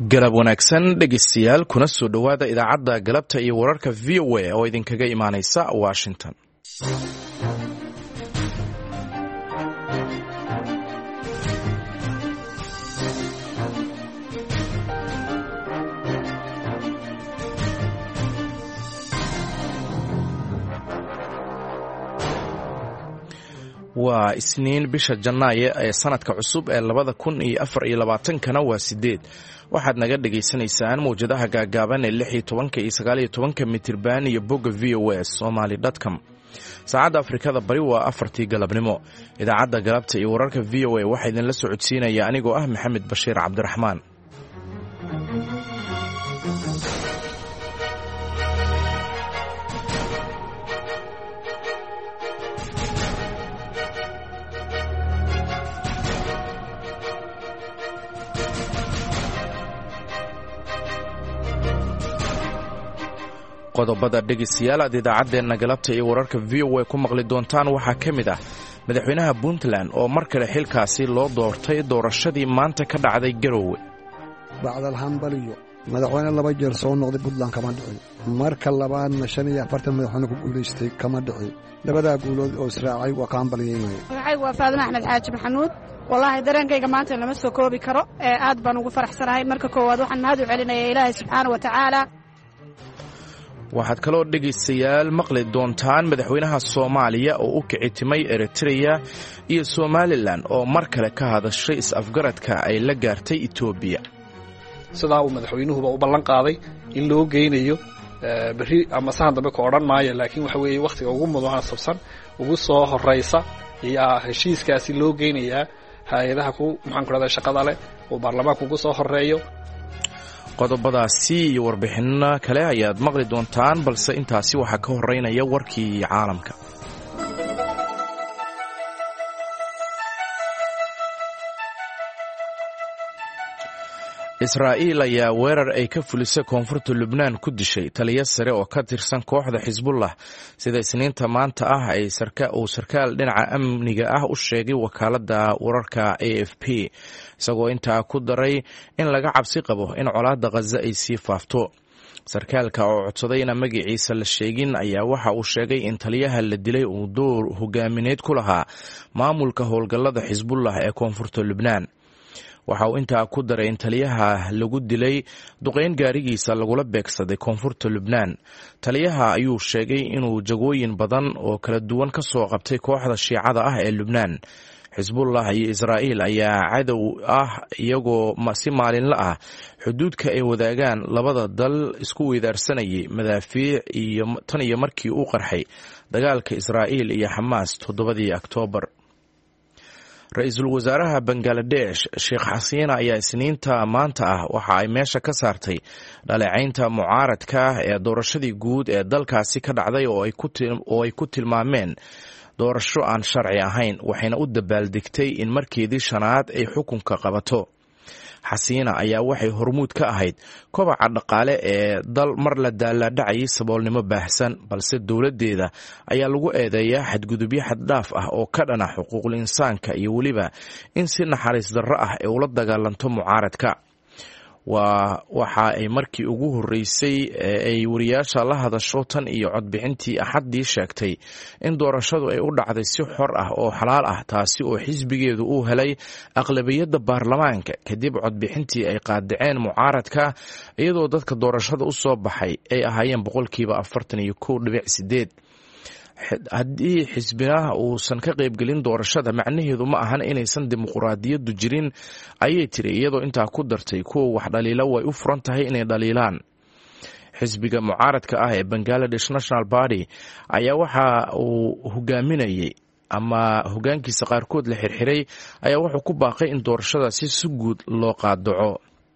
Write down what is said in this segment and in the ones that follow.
galab wanaagsan dhegeystayaal kuna soo dhowaada idaacadda galabta iyo wararka v o a oo idinkaga imaanaysa washington. waa isniin bisha janaayo ee sanadka cusub ee 2024 waa 8. waxaad naga dhagaysanaysaan mawjadaha gaagaaban ee 16 iyo 19 mitirban iyo bogga VOA Somali.com. saacadda Afrikada bari waa 4 galabnimo. idaacadda galabta iyo wararka VOA waxaa idinla socodsiinaya anigoo ah Maxamed Bashiir Cabdiraxmaan. qodobada dhegeystayaal aad idaacaddeena galabta iyo wararka VOA ku maqli doontaan waxaa ka mid ah madaxweynaha Puntland oo mar kale xilkaasi loo doortay doorashadii maanta ka dhacday Garowe. bacdal hambaliyo madaxweyne 2 jeer soo noqday Puntland kama dhicin, marka labaadna 45 madaxweyne ku guuleystay kama dhicin. labada guulood oo israacay waa ka hambaliyeenay. waxay waa Faadna Axmed Xaaji Maxamuud. wallahi dareenkayga maanta lama soo koobi karo, aad baan ugu faraxsanahay. marka koowaad waxaan mahad u celinayaa Ilaahay subxaanahu wa tacaala. waxaad kaloo dhegaystayaal maqli doontaan madaxweynaha Soomaaliya oo u kicitimay Eritrea iyo Somaliland oo mar kale ka hadashay is-afgaradka ay la gaartay Ethiopia. sidaa uu madaxweynuhuba u ballan qaaday in loo geynayo bari ama sahan dambe ka odhan maayo, laakiin waxa weeye waqtiga ugu munaasabsan ugu soo horeysa ayaa heshiiskaasi loo geynayaa hay'adaha maxaan ku radaa shaqada leh oo baarlamaanka ugu soo horeeyo. qodobadaasi iyo warbixinno kale ayaad maqli doontaan, balse intaasi waxaa ka horeynaya warkii caalamka. Israa'iil ayaa weerar ay ka fulisay koonfurta Lubnaan ku dishay taliye sare oo ka tirsan kooxda Xisbullah, sida Isniinta maanta ah ay sarkaal dhinaca amniga ah u sheegay wakaaladda wararka AFP, isagoo intaa ku daray in laga cabsi qabo in colaadda Gaza ay sii faafto. sarkaalka oo codsaday in magaciisa la sheegin ayaa waxa uu sheegay in taliyaha la dilay uu door hogaamineed ku lahaa maamulka howlgallada Xisbullah ee koonfurta Lubnaan. waxa uu intaa ku daray in taliyaha lagu dilay duqeyn gaarigiisa lagula beegsaday koonfurta Lubnaan. taliyaha ayuu sheegay inuu jagooyin badan oo kala duwan ka soo qabtay kooxda Shiicada ah ee Lubnaan. Xisbullah iyo Israa'iil ayaa cadow ah iyagoo si maalinle ah xuduudka ay wadaagaan labada dal isku weydaarsanayay madaafiic iyo tan iyo markii uu qarxay dagaalka Israa'iil iyo Xamaas 7 Oktoobar. ra-iisul wasaaraha Bangladesh Sheikh Hasiina ayaa Isniinta maanta ah waxa ay meesha ka saartay dhaleecaynta mucaaradka ee doorashadii guud ee dalkaasi ka dhacday oo ay ku tilmaameen doorasho aan sharci ahayn, waxayna u dabaaldegtay in markeedii shanaad ay xukunka qabato. Hasiina ayaa waxay hormuud ka ahayd kobaca dhaqaale ee dal mar la daaladhacayay saboolnimo baahsan, balse dowladdeeda ayaa lagu eedeeyaa xadgudubyo xaddhaaf ah oo ka dhana xuquuqul insaanka iyo weliba in si naxariis darro ah ay ula dagaalanto mucaaradka. waxa ay markii ugu horreysay ay wariyaasha la hadasho tan iyo codbixintii Axaddii sheegtay in doorashadu ay u dhacday si xor ah oo xalaal ah, taasi oo xisbigeedu uu helay aqlabiyadda baarlamaanka kadib codbixintii ay qaadaceen mucaaradka, iyadoo dadka doorashada u soo baxay ay ahaayeen 41.8%. haddii xisbinaha uusan ka qaybgelin doorashada macnaheedu ma ahan inaysan dimuqraadiyaddu jirin, ayay tiri, iyadoo intaa ku dartay kuwa wax dhaliila way u furan tahay inay dhaliilaan. xisbiga mucaaradka ah ee Bangladesh National Party ayaa waxa uu hogaaminayay ama hogaankiisa qaarkood la xirxiray ayaa wuxuu ku baaqay in doorashadaasi si guud loo qaadaco.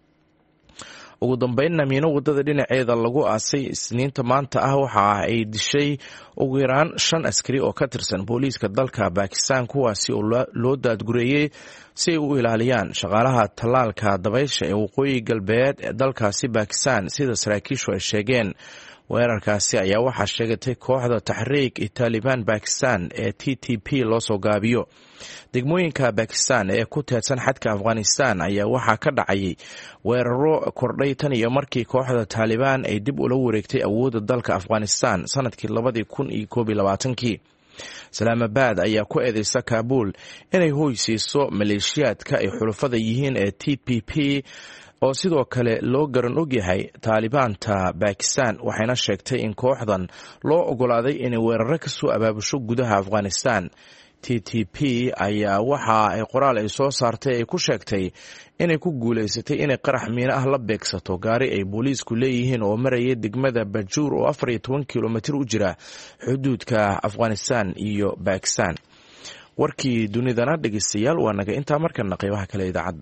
ugu dambeynna miino wadada dhinaceeda lagu aasay Isniinta maanta ah waxa ay dishay ugu yaraan 5 askari oo ka tirsan booliiska dalka Pakistan, kuwaasi oo loo daadgureeyay si ay u ilaaliyaan shaqaalaha tallaalka dabaysha ee waqooyi galbeed ee dalkaasi Pakistan, sida saraakiishu ay sheegeen. weerarkaasi ayaa waxaa sheegatay kooxda taxriik i taalibaan bakistan ee t t p loo soo gaabiyo. degmooyinka bakistan ee ku teedsan xadka afghanistan ayaa waxaa ka dhacayay weeraro kordhay tan iyo markii kooxda taalibaan ay dib ula wareegtay awoodda dalka afghanistan sanadkii 2021. islaamabad ayaa ku eedeysa kaabul inay hoy siiso maleeshiyaadka ay xulafada yihiin ee t p p oo sidoo kale loo garan ogyahay taalibaanta bakistan, waxayna sheegtay in kooxdan loo ogolaaday inay weeraro ka soo abaabusho gudaha afghanistan. t t p ayaa waxa ay qoraal ay soo saartay ay ku sheegtay inay ku guulaysatay inay qarax miino ah la beegsato gaari ay booliisku leeyihiin oo maraya degmada bajuur oo 14 kilomitir u jira xuduudka afghanistan iyo bakistan. warkii dunidana dhegeystayaal waa naga intaa markana qaybaha kale idaacadda.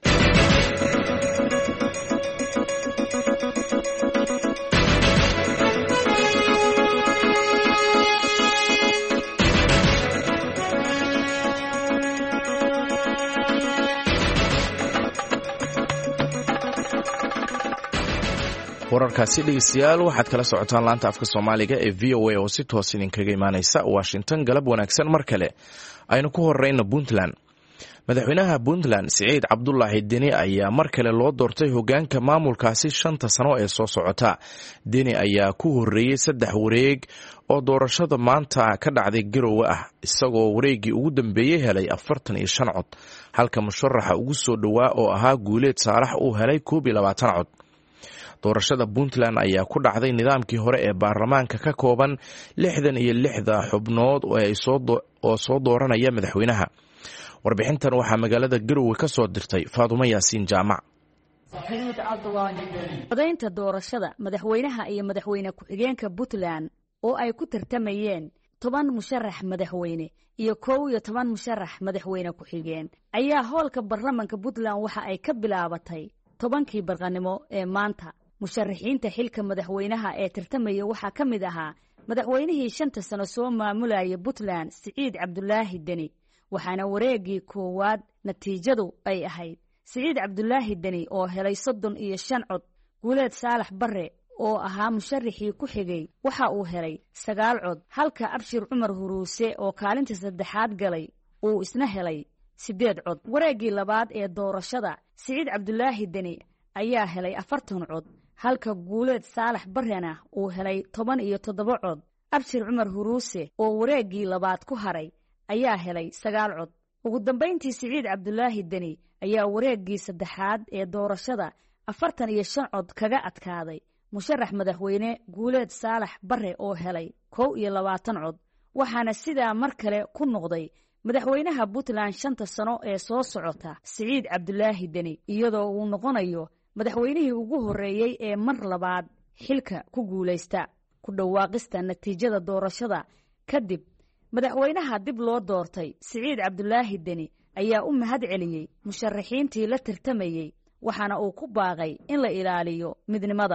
wararkaasi dhegeystayaal waxaad kala socotaan laanta afka soomaaliga ee v o a oo si toos idinkaga imaaneysa Washington. galab wanaagsan mar kale aynu ku horeyno Puntland. madaxweynaha Puntland Siciid Cabdullaahi Deni ayaa mar kale loo doortay hogaanka maamulkaasi 5 sano ee soo socota. Deni ayaa ku horeeyay 3 wareeg oo doorashada maanta ka dhacday Garowe ah, isagoo wareegii ugu dambeeyay helay 45 cod, halka musharaxa ugu soo dhawaa oo ahaa Guuleed Saalax uu helay 22 cod. doorashada Puntland ayaa ku dhacday nidaamkii hore ee baarlamaanka ka kooban 66 xubnood oo soo dooranaya madaxweynaha. warbixintan waxaa magaalada Garowe ka soo dirtay Faadumo Yaasiin Jaamac. codaynta doorashada madaxweynaha iyo madaxweyne ku-xigeenka Puntland oo ay ku tartamayeen 10 musharax madaxweyne iyo 11 musharax madaxweyne ku-xigeen ayaa hoolka baarlamaanka Puntland waxa ay ka bilaabatay 10kii barqanimo ee maanta. musharaxiinta xilka madaxweynaha ee tartamaya waxaa ka mid ahaa madaxweynihii 5 sano soo maamulayay Puntland Siciid Cabdullaahi Deni, waxaana wareegii koowaad natiijadu ay ahayd Siciid Cabdullaahi Deni oo helay 35 cod, Guuleed Saalax Barre oo ahaa musharaxii ku xigay waxa uu helay 9 cod, halka Abshir Cumar Huruuse oo kaalinta saddexaad galay uu isna helay 8 cod. wareegii labaad ee doorashada Siciid Cabdullaahi Deni ayaa helay 40 cod, halka Guuleed Saalax Barrena uu helay 17 cod. Abshir Cumar Huruuse oo wareegii labaad ku haray ayaa helay 9 cod. ugu dambeyntii Siciid Cabdullaahi Deni ayaa wareegii saddexaad ee doorashada 45 cod kaga adkaaday musharax madaxweyne Guuleed Saalax Barre oo helay 21 cod, waxaana sidaa mar kale ku noqday madaxweynaha Puntland 5 sano ee soo socota Siciid Cabdullaahi Deni, iyadoo uu noqonayo madaxweynihii ugu horeeyay ee mar labaad xilka ku guuleysta. ku dhawaaqista natiijada doorashada kadib, madaxweynaha dib loo doortay Siciid Cabdullaahi Deni ayaa u mahad celiyay musharaxiintii la tartamayay, waxaana uu ku baaqay in la ilaaliyo midnimada.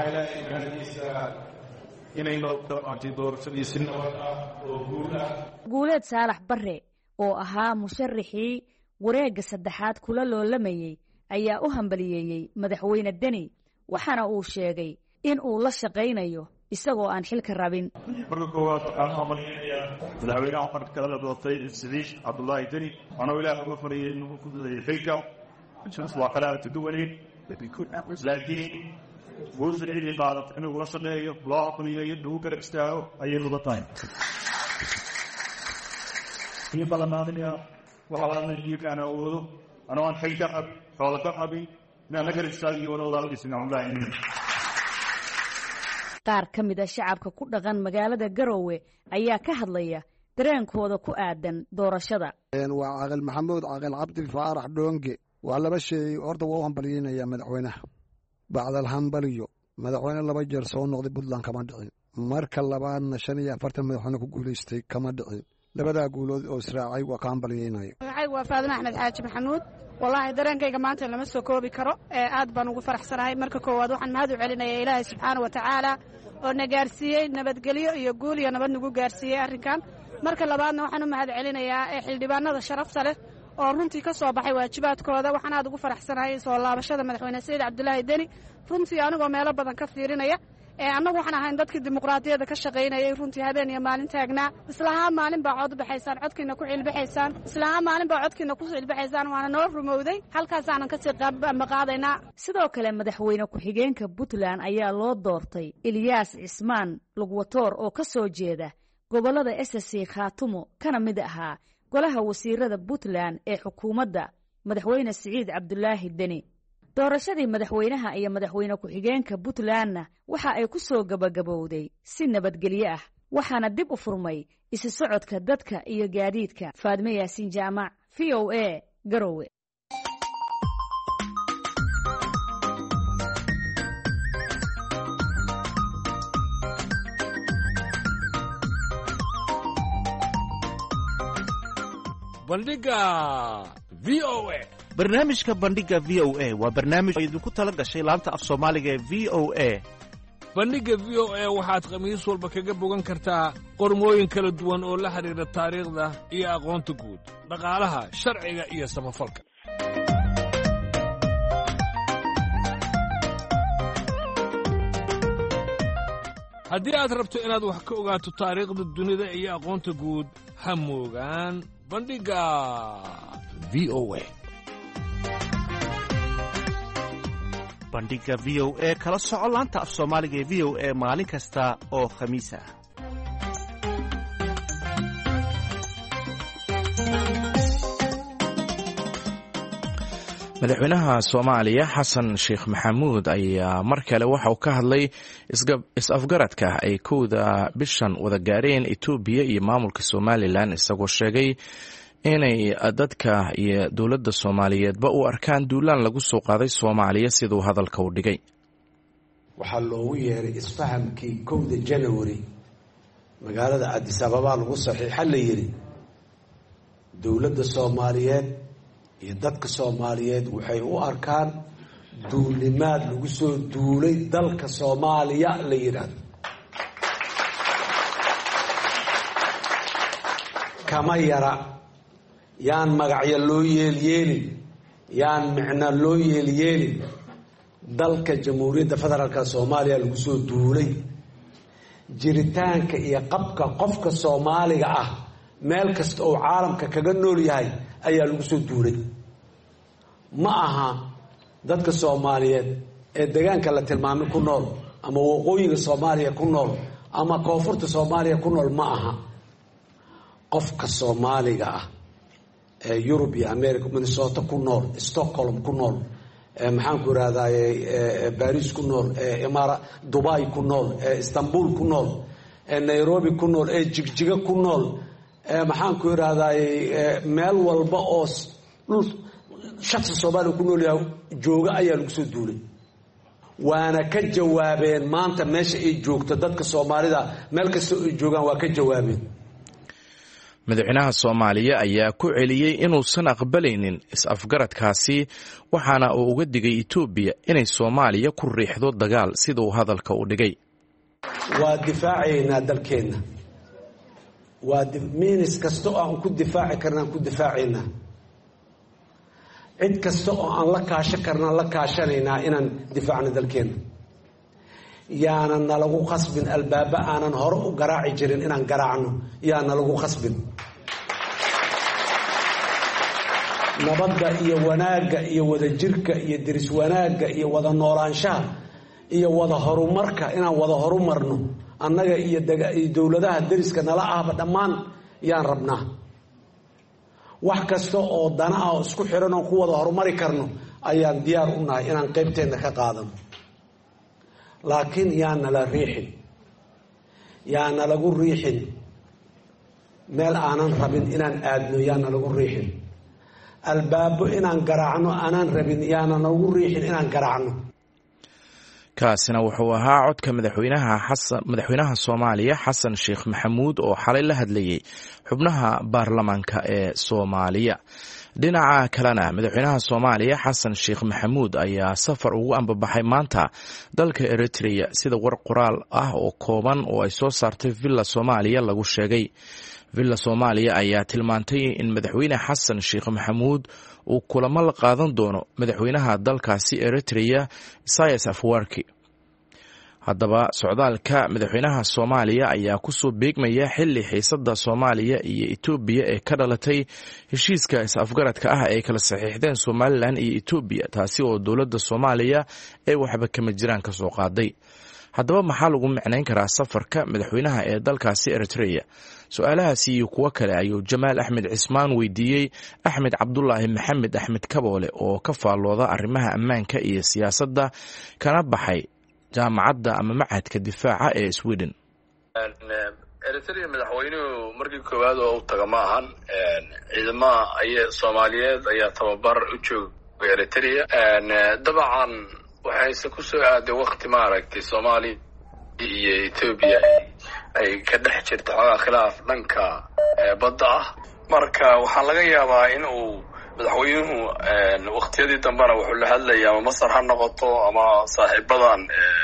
Guuleed Saalax Barre oo ahaa musharaxii wareegga saddexaad kula loolamayay ayaa u hambaliyeeyay madaxweyne Deni, waxaana uu sheegay in uu la shaqaynayo isagoo aan xilka rabin. marka koowaad aan hambalyeeyaa madaxweynaha qaranka la doortay Siciid Cabdullaahi Deni, ana ilaahay uga fariyay inuu ku xilka waa kala duwaneyn laakiin wuxuu qaadat inuu la shaqeeyo loo aqooniyo inuu garab istaago ayay uga tahay. in badanadina waxaan diiqana awoodo anoo xilka xoolo ka qabin inaan garab istaago walaalkiisna Cabdullaahi. qaar ka mid ah shacabka ku dhaqan magaalada Garowe ayaa ka hadlaya dareenkooda ku aadan doorashada. waa Aqal Maxamuud Aqal Cabdi Faarax Dhoonge. waa laba shay horta waa hambalyeynaya madaxweynaha. bacdal hambaliyo madaxweyne 2 jeer soo noqday Puntland kama dhicin. marka labaadna 45 madaxweyne ku guuleystay kama dhicin. labada guulood oo israacay waa ka hambalyeynaya. waa Faadumo Axmed Xaaji Maxamuud. wallahi dareenkayga maanta lama soo koobi karo, aad baan ugu faraxsanahay. marka koowaad waxaan mahad u celinayaa Ilaahay subxaanahu wa tacaala oo na gaarsiiyey nabadgelyo iyo guul iyo nabad nagu gaarsiiyey arrinkan. marka labaadna waxaan u mahad celinayaa xildhibaanada sharafta leh oo runtii ka soo baxay waajibaadkooda. waxaan aad ugu faraxsanahay soo laabashada madaxweyne Siciid Cabdullaahi Deni, runtii anigoo meelo badan ka fiirinaya annagu waxaan ahayn dadkii dimuqraadiyadda ka shaqaynayay runtii habeen iyo maalin taagnaa islahaa maalin baa cod baxaysaan codkiina ku cilbaxaysaan islahaa maalin baa codkiina ku cilbaxaysaan waana noo rumowday halkaasaanan kasii qaadaynaa sidoo kale madaxweyne ku-xigeenka puntland ayaa loo doortay Ilyaas Cismaan Lugwatoor oo ka soo jeeda gobolada SSC Khaatumo kana mid ahaa golaha wasiirada Puntland ee xukuumadda madaxweyne Siciid Cabdulaahi Deni. doorashadii madaxweynaha iyo madaxweyne ku-xigeenka Puntlandna waxa ay ku soo gabagabowday si nabadgelyo ah waxaana dib u furmay isu socodka dadka iyo gaadiidka. Faadme Yaasiin Jaamac, VOA, Garowe. bandhiga VOA. barnaamijka bandhiga VOA waa barnaamij idinku tala gashay laanta af Soomaaliga ee VOA. bandhiga VOA waxaad khamiis walba kaga bogan kartaa qormooyin kala duwan oo la xiriira taariikhda iyo aqoonta guud, dhaqaalaha, sharciga iyo samafalka. haddii aad rabto inaad wax ka ogaato taariikhda dunida iyo aqoonta guud, ha moogaan bandhiga VOA. bandhiga VOA kala soco laanta af Soomaaliga ee VOA maalin kasta oo khamiis ah. madaxweynaha Soomaaliya Xasan Sheekh Maxamuud ayaa mar kale waxa uu ka hadlay is-afgaradka ay kowda bishan wada gaareen Itoobiya iyo maamulka Somaliland isagoo sheegay inay dadka iyo dowladda Soomaaliyeedba u arkaan duulaan lagu soo qaaday Soomaaliya sidoo hadalka u dhigay. waxaa loogu yeeray isfahamkii 1 January magaalada Addis Ababa lagu saxiixay la yiri dowladda Soomaaliyeed iyo dadka Soomaaliyeed waxay u arkaan duulimaad lagu soo duulay dalka Soomaaliya la yiraahdo kama yara yaan magacyo loo yeelyeelin yaan micno loo yeelyeelin dalka Jamhuuriyadda Federaalka Soomaaliya lagu soo duulay jiritaanka iyo qabka qofka Soomaaliga ah meel kasta oo caalamka kaga nool yahay ayaa lagu soo duulay ma aha dadka Soomaaliyeed ee deegaanka la tilmaamay ku nool ama waqooyiga Soomaaliya ku nool ama koonfurta Soomaaliya ku nool ma aha qofka Soomaaliga ah ee Europe iyo America Minnesota ku nool Stockholm ku nool maxaan ku raadaay Paris ku nool Dubai ku nool Istanbul ku nool Nairobi ku nool Jigjiga ku nool maxaan ku raadaay meel walba oo shakhsi Soomaali ku nool yahay jooga ayaa lagu soo duulay waana ka jawaabeen maanta meesha ay joogto dadka Soomaalida meel kasta oo joogan waa ka jawaabeen. madaxweynaha Soomaaliya ayaa ku celiyay inuusan aqbalaynin is-afgaradkaasi waxaana uu uga digay Itoobiya inay Soomaaliya ku riixdo dagaal sida uu hadalka u dhigay. waa difaaceena dalkeena waa miinis kasta oo aan ku difaaci karnaa ku difaaceena cid kasta oo aan la kaashan karnaa la kaashanaynaa inaan difaacno dalkeena yaana nalagu khasbin albaaba aanan hore u garaaci jirin inaan garaacno yaana lagu khasbin nabadda iyo wanaagga iyo wada jirka iyo diris wanaagga iyo wada noolaanshaha iyo wada horumarka inaan wada horumarno annaga iyo dowladaha deriska nala ahba dhammaan yaan rabnaa wax kasta oo dana ah oo isku xiran oo ku wada horumari karno ayaan diyaar u nahay inaan qaybteena ka qaadano laakiin yaana la riixin yaana lagu riixin meel aanan rabin inaan aadno yaana lagu riixin albaabo inaan garaacno aanan rabin yaana lagu riixin inaan garaacno. kaasina wuxuu ahaa codka madaxweynaha Soomaaliya Xasan Sheekh Maxamuud oo xalay la hadlayay xubnaha baarlamaanka ee Soomaaliya. dhinaca kalena madaxweynaha Soomaaliya Xasan Sheekh Maxamuud ayaa safar ugu ambabaxay maanta dalka Eritrea sida war qoraal ah oo kooban oo ay soo saartay Villa Soomaaliya lagu sheegay. Villa Soomaaliya ayaa tilmaantay in madaxweyne Xasan Sheekh Maxamuud uu kulamo la qaadan doono madaxweynaha dalkaasi Eritrea Isaias Afwerki. haddaba socdaalka madaxweynaha soomaaliya ayaa kusoo beegmaya xili xiisada soomaaliya iyo etoobiya ee ka dhalatay heshiiska is-afgaradka ah ay kala saxiixdeen somalilan iyo etoobiya, taasi oo dowladda soomaaliya ay waxba kama jiraan ka soo qaaday. haddaba maxaa lagu micnayn karaa safarka madaxweynaha ee dalkaasi Eritrea? su-aalahaasi iyo kuwo kale ayuu Jamaal Axmed Cismaan weydiiyey Axmed Cabdulaahi Maxamed Axmed Kaboole oo ka faallooda arrimaha ammaanka iyo siyaasadda kana baxay jaamacadda ama machadka difaaca ee Sweden. Eritrea madaxweynuhu markii koowaad oo u taga ma ahan, ciidamada Soomaaliyeed ayaa tababar u joogay Eritrea. dabcan waxayse ku soo aaday waqti maaragtay Soomaaliya iyo Ethiopia ay ka dhex jirto xogaa khilaaf dhanka badda ah. marka waxaa laga yaabaa in uu madaxweynuhu waqtiyadii dambena wuxuu la hadlayay ama Masar ha noqoto ama saaxiibadan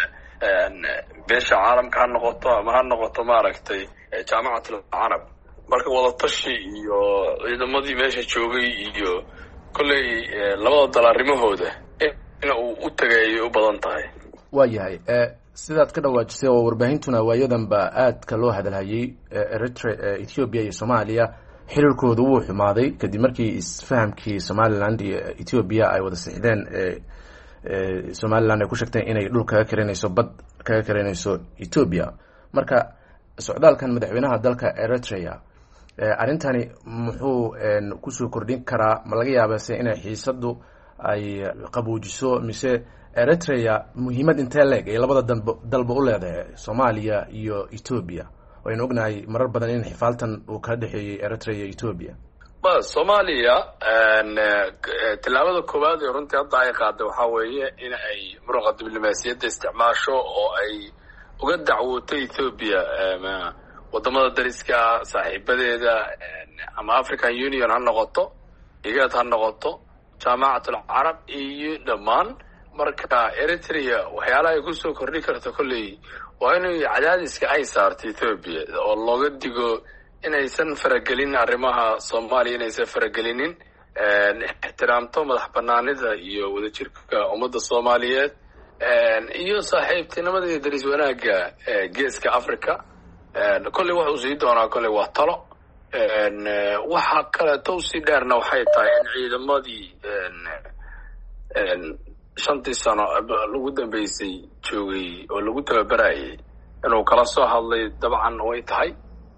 beesha caalamka ha noqoto ama ha noqoto maaragtay jaamacatul carab. marka wadatashi iyo ciidamadii meesha joogay iyo kolley labada dal arrimahooda in uu u tagay u badan tahay. waayahay sidaad ka dhawaajisay oo warbaahintuna waayadanba aadka loo hadalhayay Eritrea, Ethiopia iyo Soomaaliya xiriirkoodu wuu xumaaday kadib markii isfahamkii Somaliland iyo Ethiopia ay wada saxiixdeen. Somaliland ay ku sheegtay inay dhul kaga karinayso bad kaga karinayso Ethiopia. marka socdaalkan madaxweynaha dalka Eritrea arintani muxuu ku soo kordhin karaa? ma laga yaabaa inay xiisadu ay qaboojiso mise Eritrea muhiimad intee leeg ay labada dalba u leedahay Soomaaliya iyo Ethiopia? waynu ognahay marar badan in xifaaltan uu ka dhaxeeyay Eritrea iyo Ethiopia. Soomaaliya tilaabada koowaad ee runtii hadda ay qaaday waxaa weeye in ay muruqa diblomaasiyadda isticmaasho oo ay uga dacwooto Ethiopia wadamada dariska saaxiibadeeda ama African Union ha noqoto, IGAD ha noqoto, jaamacatul carab iyo dhammaan. marka Eritrea waxyaalaha ay ku soo kordhi karto kolley waa inay cadaadiska ay saarto Ethiopia oo looga digo inaysan faragelin arrimaha Soomaaliya, inaysan faragelinin, ixtiraamto madax banaanida iyo wadajirka ummadda Soomaaliyeed iyo saaxiibtinimada iyo daris wanaagga geeska Afrika. kolley wax uu sii doonaa kolley waa talo. waxa kale tawsi dheerna waxay tahay in ciidamadii 5 sano lagu dambeysay joogay oo lagu tababarayay inuu kala soo hadlay dabcan way tahay.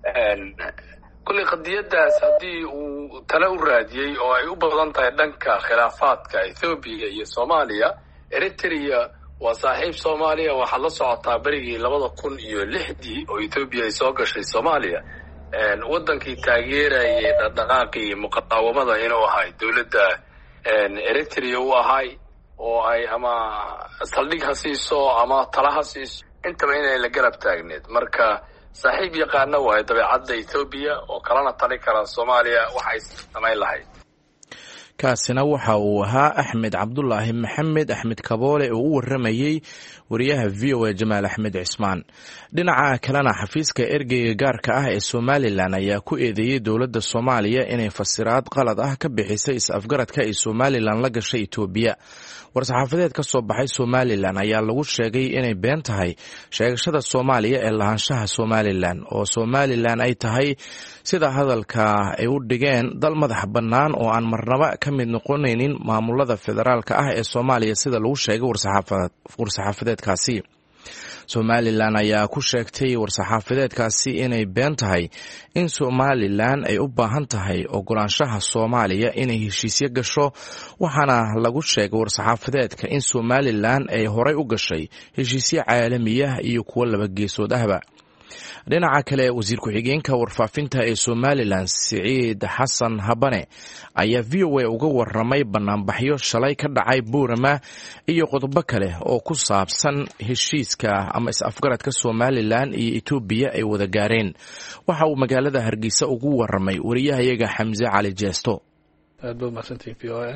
kolley qadiyadaas haddii uu tala u raadiyey oo ay u badan tahay dhanka khilaafaadka Ethiopia iyo Soomaaliya, Eritrea waa saaxiib Soomaaliya. waxaad la socotaa berigii 2006 oo Ethiopia ay soo gashay Soomaaliya, wadankii taageerayay dhaqdhaqaaqii muqaawamada inuu ahay dowladda Eritrea u ahay, oo ay ama saldhig ha siiso ama tala ha siiso intaba inay la garab taagneed. marka saaxiib yaqaana waayo dabeecadda Ethiopia oo kalena tali kara Soomaaliya waxay samayn lahayd. kaasina waxa uu ahaa Axmed Cabdulaahi Maxamed Axmed Kaboole oo u waramayay wariyaha VOA Jamaal Axmed Cismaan. dhinaca kalena xafiiska ergeyga gaarka ah ee Somaliland ayaa ku eedeeyay dowladda Soomaaliya inay fasiraad qalad ah ka bixisay is-afgaradka ay Somaliland la gashay Ethiopia. war-saxaafadeed ka soo baxay Somaliland ayaa lagu sheegay inay been tahay sheegashada Soomaaliya ee lahaanshaha Somaliland, oo Somaliland ay tahay sida hadalka ay u dhigeen dal madax bannaan oo aan marnaba ka mid noqonaynin maamulada federaalka ah ee Soomaaliya sida lagu sheegay war-saxaafadeedkaasi. Somaliland ayaa ku sheegtay war-saxaafadeedkaasi inay been tahay in Somaliland ay u baahan tahay ogolaanshaha Soomaaliya inay heshiisyo gasho, waxaana lagu sheegay war-saxaafadeedka in Somaliland ay horay u gashay heshiisyo caalami ah iyo kuwo laba geesood ahba. dhinaca kale, wasiir ku-xigeenka warfaafinta ee Somaliland Siciid Xasan Habane ayaa VOA uga waramay banaanbaxyo shalay ka dhacay Buurama iyo qodobo kale oo ku saabsan heshiiska ama is-afgaradka Somaliland iyo Ethiopia ay wada gaareen. waxa uu magaalada Hargeysa ugu waramay wariyahayaga Xamse Cali Jeesto. aad baa mahadsantihiin VOA.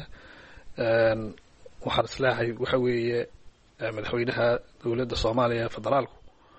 waxaan islaahay waxa weeye madaxweynaha dowladda Soomaaliya federaalku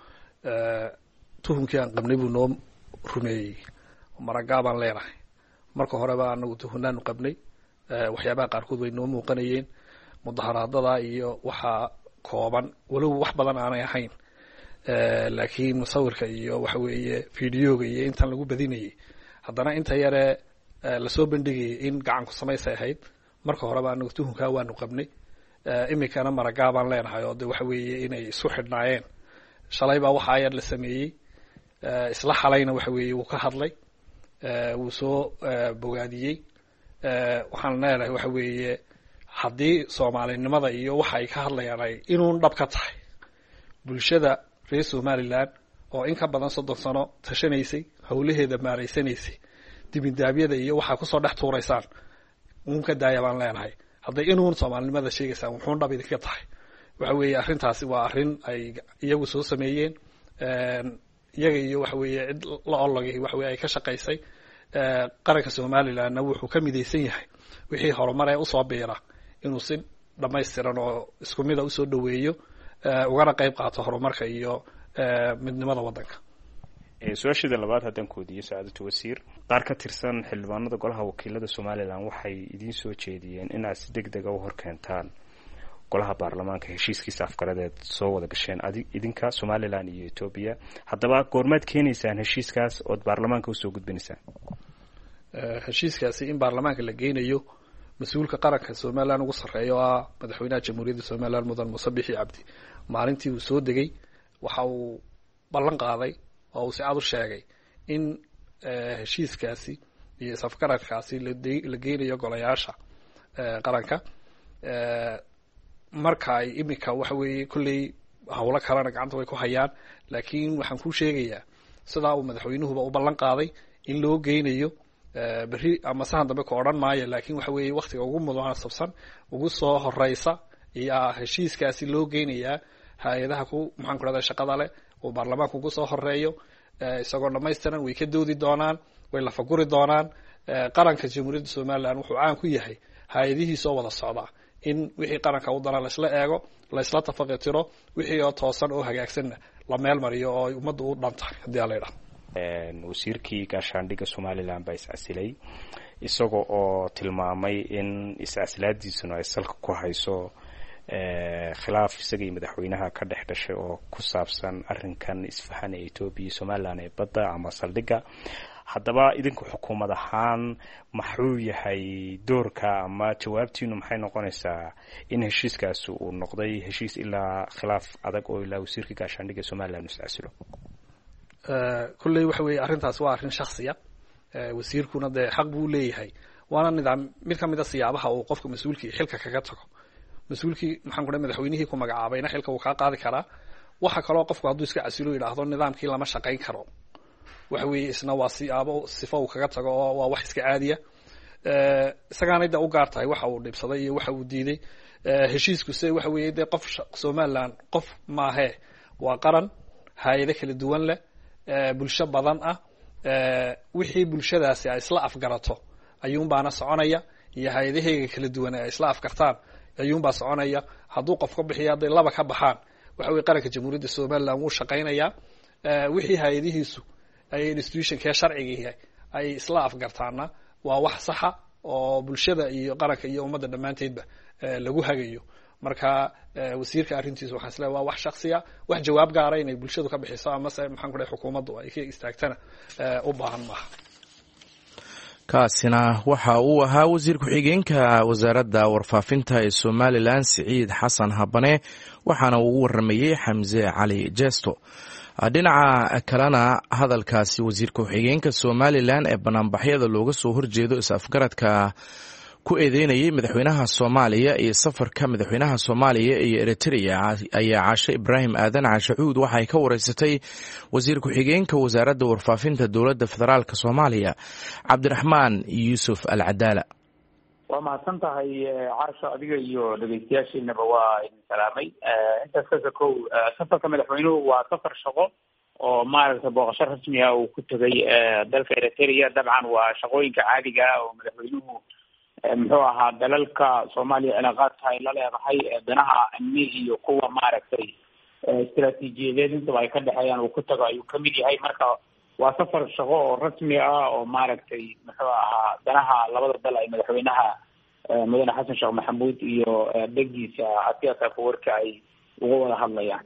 tuhumkii aan qabnay buu noo rumeeyey. maragaa baan leenahay. marka horeba anagu tuhunnaanu qabnay, waxyaabaha qaarkood way noo muuqanayeen, mudaharaadada iyo waxaa kooban walow wax badan aanay ahayn laakiin musawirka iyo waxa weeye videoga iyo intan lagu badinayay haddana inta yare lasoo bandhigayay in gacanku samaysay ahayd marka horeba anagu tuhunkaa waanu qabnay iminkana maragaa baan leenahay oo de waxa weeye inay isu xidhnaayeen shalay baa waxaa yar la sameeyey isla xalayna waxa weeye wuu ka hadlay wuu soo bogaadiyey waxaan leenahay waxa weeye haddii soomaalinimada iyo waxa ay ka hadlayaan ay inuun dhab ka tahay bulshada reer somaliland oo in ka badan 30 sano tashanaysay howlaheeda maaraysanaysay dibindaabyada iyo waxaa kusoo dhex tuuraysaan uun ka daaya baan leenahay hadday inuun soomaalinimada sheegaysaan wuxuun dhab idinka tahay waxa weeye arrintaasi waa arrin ay iyagu soo sameeyeen iyaga iyo waxa weeye cid la ologay waxa weeye ay ka shaqaysay qaranka somalilandna wuxuu ka midaysan yahay wixii horumar ee usoo biira inuu si dhamaystiran oo isku mid ah usoo dhaweeyo ugana qayb qaato horumarka iyo midnimada waddanka su-aashada labaad haddaan koodiyo saacadatu wasiir qaar ka tirsan xildhibaanada golaha wakiilada somaliland waxay idiin soo jeediyeen inaad si deg dega u horkeentaan golaha baarlamaanka heshiiskiisa afgaradeed soo wada gasheen idinka somaliland iyo etoobiya haddaba goormaad keenaysaan heshiiskaas ood baarlamaanka usoo gudbinaysaan heshiiskaasi in baarlamaanka la geynayo mas-uulka qaranka somaliland ugu sarreeya oo ah madaxweynaha jamhuuriyadda somaliland mudan muuse bixi cabdi maalintii uu soo degay waxa uu ballan qaaday oo uu si cad u sheegay in heshiiskaasi iyo isafgaradkaasi la geynayo golayaasha qaranka marka ay iminka waxa weeye kolley howlo kalena gacanta way ku hayaan laakiin waxaan kuu sheegayaa sidaa uu madaxweynuhuba u ballan qaaday in loo geynayo berri ama sahan dambe ka odhan maayo laakiin waxa weeye waktiga ugu munaasabsan ugu soo horeysa ayaa heshiiskaasi loo geynayaa hay-adaha maxaan ku rahdaa shaqada leh oo baarlamaanka ugu soo horeeyo isagoo dhamaystiran way ka doodi doonaan way lafaguri doonaan qaranka jamhuuriyadda somaliland wuxuu caan ku yahay hay-adihiisoo wada socda in wixii qaranka u dana laisla eego laisla tafaqitiro wixii oo toosan oo hagaagsanna la meel mariyo oo ay ummadda u dhantahay haddii aa la yidhaha wasiirkii gaashaandhigga somaliland baa iscasilay isaga oo tilmaamay in iscasilaadiisuna ay salka ku hayso khilaaf isaga iyo madaxweynaha ka dhex dhashay oo ku saabsan arrinkan isfahan ee etoobiya iyo somaliland ee badda ama saldhigga haddaba idinku xukuumad ahaan maxuu yahay doorka ama jawaabtiinu maxay noqonaysaa in heshiiskaasi uu noqday heshiis ilaa khilaaf adag oo ilaa wasiirka gaashaandhigga somaliland iscasilo kolley waxa weeye arrintaas waa arrin shaksiya wasiirkuna dee xaq buu leeyahay waana nidaam mid ka mid a siyaabaha uu qofka mas-uulkii xilka kaga tago mas-uulkii maxaan ku dhahay madaxweynihii ku magacaabayna xilka wuu kaa qaadi karaa waxa kaloo qofku hadduu iska casilo yidhaahdo nidaamkii lama shaqayn karo waxa weeye isna waa siyaabo sifo uu kaga tago oo waa wax iska caadiya isagaanay da u gaar tahay waxa uu dhibsaday iyo waxa uu diiday heshiisku se waxa weeye dee qof somaliland qof maahee waa qaran hay-ado kala duwan leh bulsho badan ah wixii bulshadaasi ay isla afgarato ayuunbaana soconaya iyo hay-adaheyga kala duwan ay isla afgartaan ayuunbaa soconaya hadduu qof ka bixiya hadday laba ka baxaan waxa weye qaranka jamhuuriyadda somaliland wuu shaqaynayaa wixii hay-adihiisu ay institutionkee sharciga ay isla afgartaana waa wax saxa oo bulshada iyo qaranka iyo ummadda dhammaanteedba lagu hagayo marka wasiirka arrintiisa waxaan isleeyahay waa wax shaksiya wax jawaab gaara inay bulshadu ka bixiso amase maxaan ku dhahay xukuumaddu ay ka istaagtana u baahan maaha kaasina waxa uu ahaa wasiir ku-xigeenka wasaaradda warfaafinta ee somalilan siciid xasan habane waxaana uu waramayey xamse cali jesto dhinaca kalena hadalkaasi wasiir ku-xigeenka somalilan ee banaanbaxyada looga soo horjeedo is-afgaradka ku eedeynayay madaxweynaha soomaaliya iyo safarka madaxweynaha soomaaliya iyo eritrea ayaa caashe ibraahim aadan caashacuud waxay ka wareysatay wasiir ku-xigeenka wasaaradda warfaafinta dowladda federaalk soomaaliya cabdiraxmaan yuusuf alcadaala waa mahadsan tahay caasho adiga iyo dhegeystayaashiinaba waa idin salaamay intaas kasa kow safarka madaxweynuhu waa safar shaqo oo maaragtay booqasho rasmi ah uu ku tegay dalka eritrea dabcan waa shaqooyinka caadiga ah oo madaxweynuhu muxuu ahaa dalalka soomaaliya cilaaqaadka ay la leedahay danaha amni iyo kuwa maaragtay istaraatiijiyadeed intaba ay ka dhexeeyaan uu ku tago ayuu kamid yahay marka waa safar shaqo oo rasmi ah oo maaragtay muxuu ahaa danaha labada dal ay madaxweynaha mudane xasan sheekh maxamuud iyo degiisa asiyaas afwerki ay uga wada hadlayaan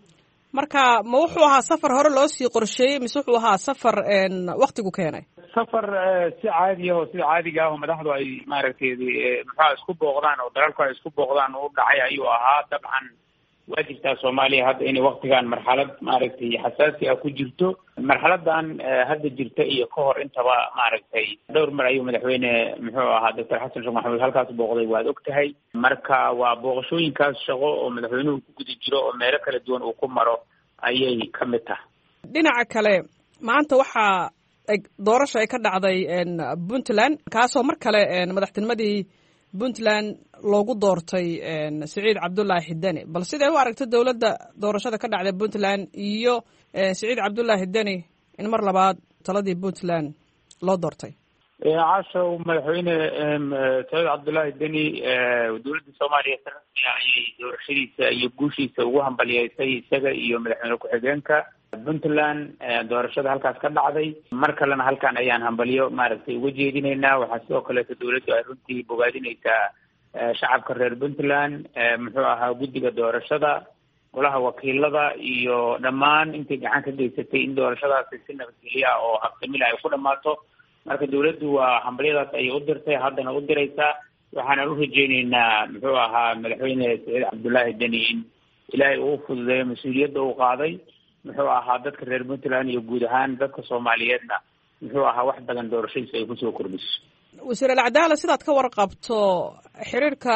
marka ma wuxuu ahaa safar hore loo sii qorsheeyey mise wuxuu ahaa safar waktigu keenay safar si caadi ah oo sida caadiga ah oo madaxdu ay maaragtay maxaa isku booqdaan oo dalalku ay isku booqdaan u dhacay ayuu ahaa. dabcan waa jirtaa Soomaaliya hadda inay waktigan marxalad maaragtay xasaasi ah ku jirto. marxaladan hadda jirta iyo ka hor intaba maaragtay dhowr mar ayuu madaxweyne muxuu ahaa Dr. Xasan Sheekh Maxamuud halkaas booqday, waad ogtahay. marka waa booqashooyinkaas shaqo oo madaxweynuhu ku guda jiro oo meelo kala duwan uu ku maro ayay ka mid tahay. dhinaca kale maanta waxaa doorasho ay ka dhacday Puntland, kaasoo mar kale madaxtinimadii Puntland loogu doortay Siciid Cabdullaahi Deni. bal sidee u aragtay dowladda doorashada ka dhacday Puntland iyo Siciid Cabdullaahi Deni in mar labaad taladii Puntland loo doortay? caasho madaxweyne Siciid Cabdullaahi Deni dowladda Soomaaliya ayay doorashadiisa iyo guushiisa ugu hambaliyeysay isaga iyo madaxweyne ku-xigeenka Puntland doorashada halkaas ka dhacday. mar kalena halkan ayaan hambaliyo maaragtay uga jeedinaynaa. waxaa sidoo kaleeto dowladdu ay runtii bogaadinaysaa shacabka reer Puntland, muxuu ahaa guddiga doorashada, golaha wakiilada iyo dhammaan intay gacan ka geysatay in doorashadaasi si nabadgelyo ah oo habsamil ay ku dhammaato. marka dowladdu waa hambalyadaas ayay u dirtay, haddana u diraysaa. waxaana u rajeyneynaa muxuu ahaa madaxweyne Siciid Cabdullaahi Deni in ilaahay uu fududeeyo mas-uuliyadda uu qaaday. muxuu ahaa dadka reer Puntland iyo guud ahaan dadka Soomaaliyeedna muxuu ahaa wax badan doorashadiisa ay kusoo kordhiso. wasiir alcadaala, sidaad ka warqabto xiriirka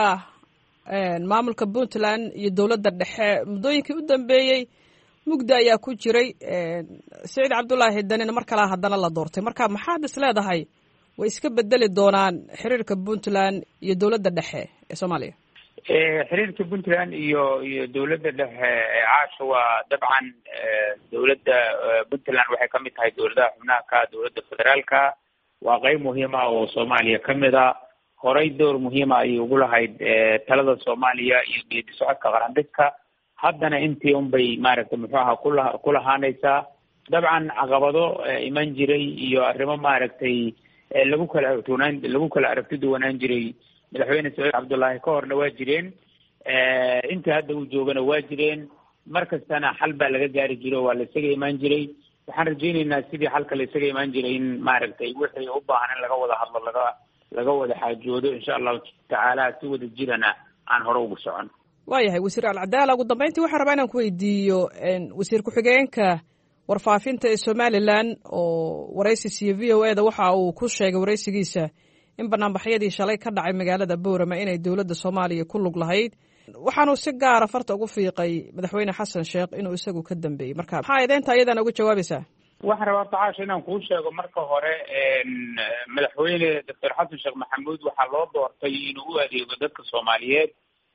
maamulka Puntland iyo dowladda dhexe muddooyinkii u dambeeyey mugda ayaa ku jiray. Siciid Cabdullaahi Denina mar kale haddana la doortay. marka maxaad is leedahay way iska bedeli doonaan xiriirka Puntland iyo dowladda dhexe ee Soomaaliya? xiriirka Puntland iyo dowladda dhexe caasho waa dabcan dowladda Puntland waxay ka mid tahay dowladaha xubnaha ka dowladda federaalka. waa qayb muhiim ah oo Soomaaliya ka mid ah. horey door muhiima ayay ugu lahayd talada Soomaaliya iyo geedi socodka qarandiska. haddana intii unbay maaragtay muxuu ahaa ku lahaanaysaa. dabcan caqabado iman jiray iyo arrimo maaragtay lagu kala aragti duwanaan jiray madaxweyne Siciid Cabdullaahi ka horna waa jireen, inta hadda uu joogana waa jireen. mar kastana xal baa laga gaari jiro, waa la isaga imaan jiray. waxaan rajeyneynaa sidii xalka la isaga imaan jiray in maaragtay wixii u baahan in laga wada hadlo laga wada xaajoodo insha allahu tacaala, si wada jirana aan hore ugu socon. waayahay wasiir alcadaala, ugu dambeyntii waxaan rabaa inaan ku weydiiyo wasiir ku-xigeenka warfaafinta ee Somaliland oo waraysi siiyo VOA da waxa uu ku sheegay waraysigiisa in banaanbaxyadii shalay ka dhacay magaalada Boorama inay dowladda Soomaaliya ku lug lahayd. waxaanu si gaara farta ugu fiiqay madaxweyne Xasan Sheekh inuu isagu ka dambeeyey. marka maxaa idaynta ayadana uga jawaabaysaa? waxaan rabaa tacaasho inaan kuu sheego marka hore madaxweyne Dr. Xasan Sheekh Maxamuud waxaa loo doortay inuu u adeego dadka Soomaaliyeed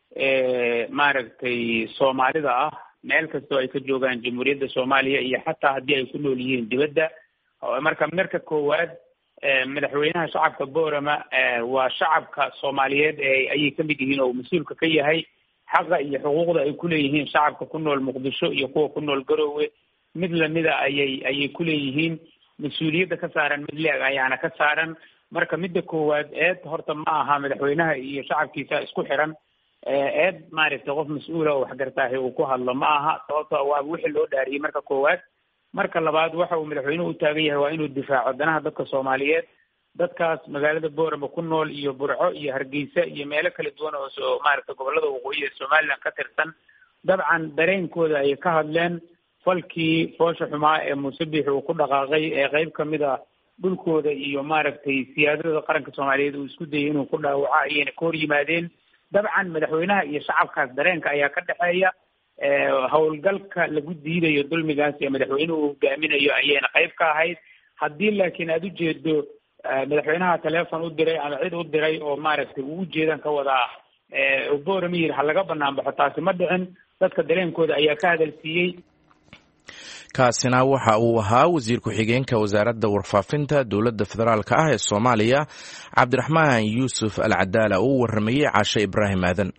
maaragtay Soomaalida ah meel kastoo ay ka joogaan jamhuuriyadda Soomaaliya iyo xataa haddii ay ku nool yihiin dibadda. marka koowaad madaxweynaha shacabka Boorama waa shacabka Soomaaliyeed ayay ka mid yihiin oo mas-uulka ka yahay. xaqa iyo xuquuqda ay ku leeyihiin shacabka ku nool Muqdisho iyo kuwa ku nool Garowe mid lamida ayay ku leeyihiin. mas-uuliyadda ka saaran mid leeg ayaana ka saaran. marka midda koowaad horta ma aha madaxweynaha iyo shacabkiisa isku xiran. maaragtay qof mas-uula oo waxgartaahi uu ku hadlo ma aha, sababtoo waa wixii loo dhaariyey marka koowaad. marka labaad waxa uu madaxweynuhu u taagan yahay waa inuu difaaco danaha dadka Soomaaliyeed. dadkaas magaalada Boorama ku nool iyo Burco iyo Hargeysa iyo meelo kala duwan oo maaragtay gobolada waqooyi ee Somaliland ka tirsan. dabcan dareenkooda ayay ka hadleen. falkii foosha xumaa ee Muuse Biixi uu ku dhaqaaqay ee qayb ka mid ah dhulkooda iyo maaragtay siyaadada qaranka Soomaaliyeed uu isku dayay inuu ku dhaawaco ayayna ka hor yimaadeen. dabcan madaxweynaha iyo shacabkaas dareenka ayaa ka dhexeeya. howlgalka lagu diidayo dulmigaas ee madaxweynuhu hogaaminayo ayayna qayb ka ahayd. haddii laakiin aada ujeedo madaxweynaha teleefon u diray ama cid u diray oo maaragtay uu ujeedan ka wadaa Boorama yiri ha laga banaan baxo, taasi ma dhicin. dadka dareenkooda ayaa ka hadalsiiyey. kaasina waxa uu ahaa wasiir ku-xigeenka wasaaradda warfaafinta dowladda federaalka ah ee Soomaaliya Cabdiraxmaan Yuusuf Alcadaala oo u waramayay Caashe Ibraahim Aadan.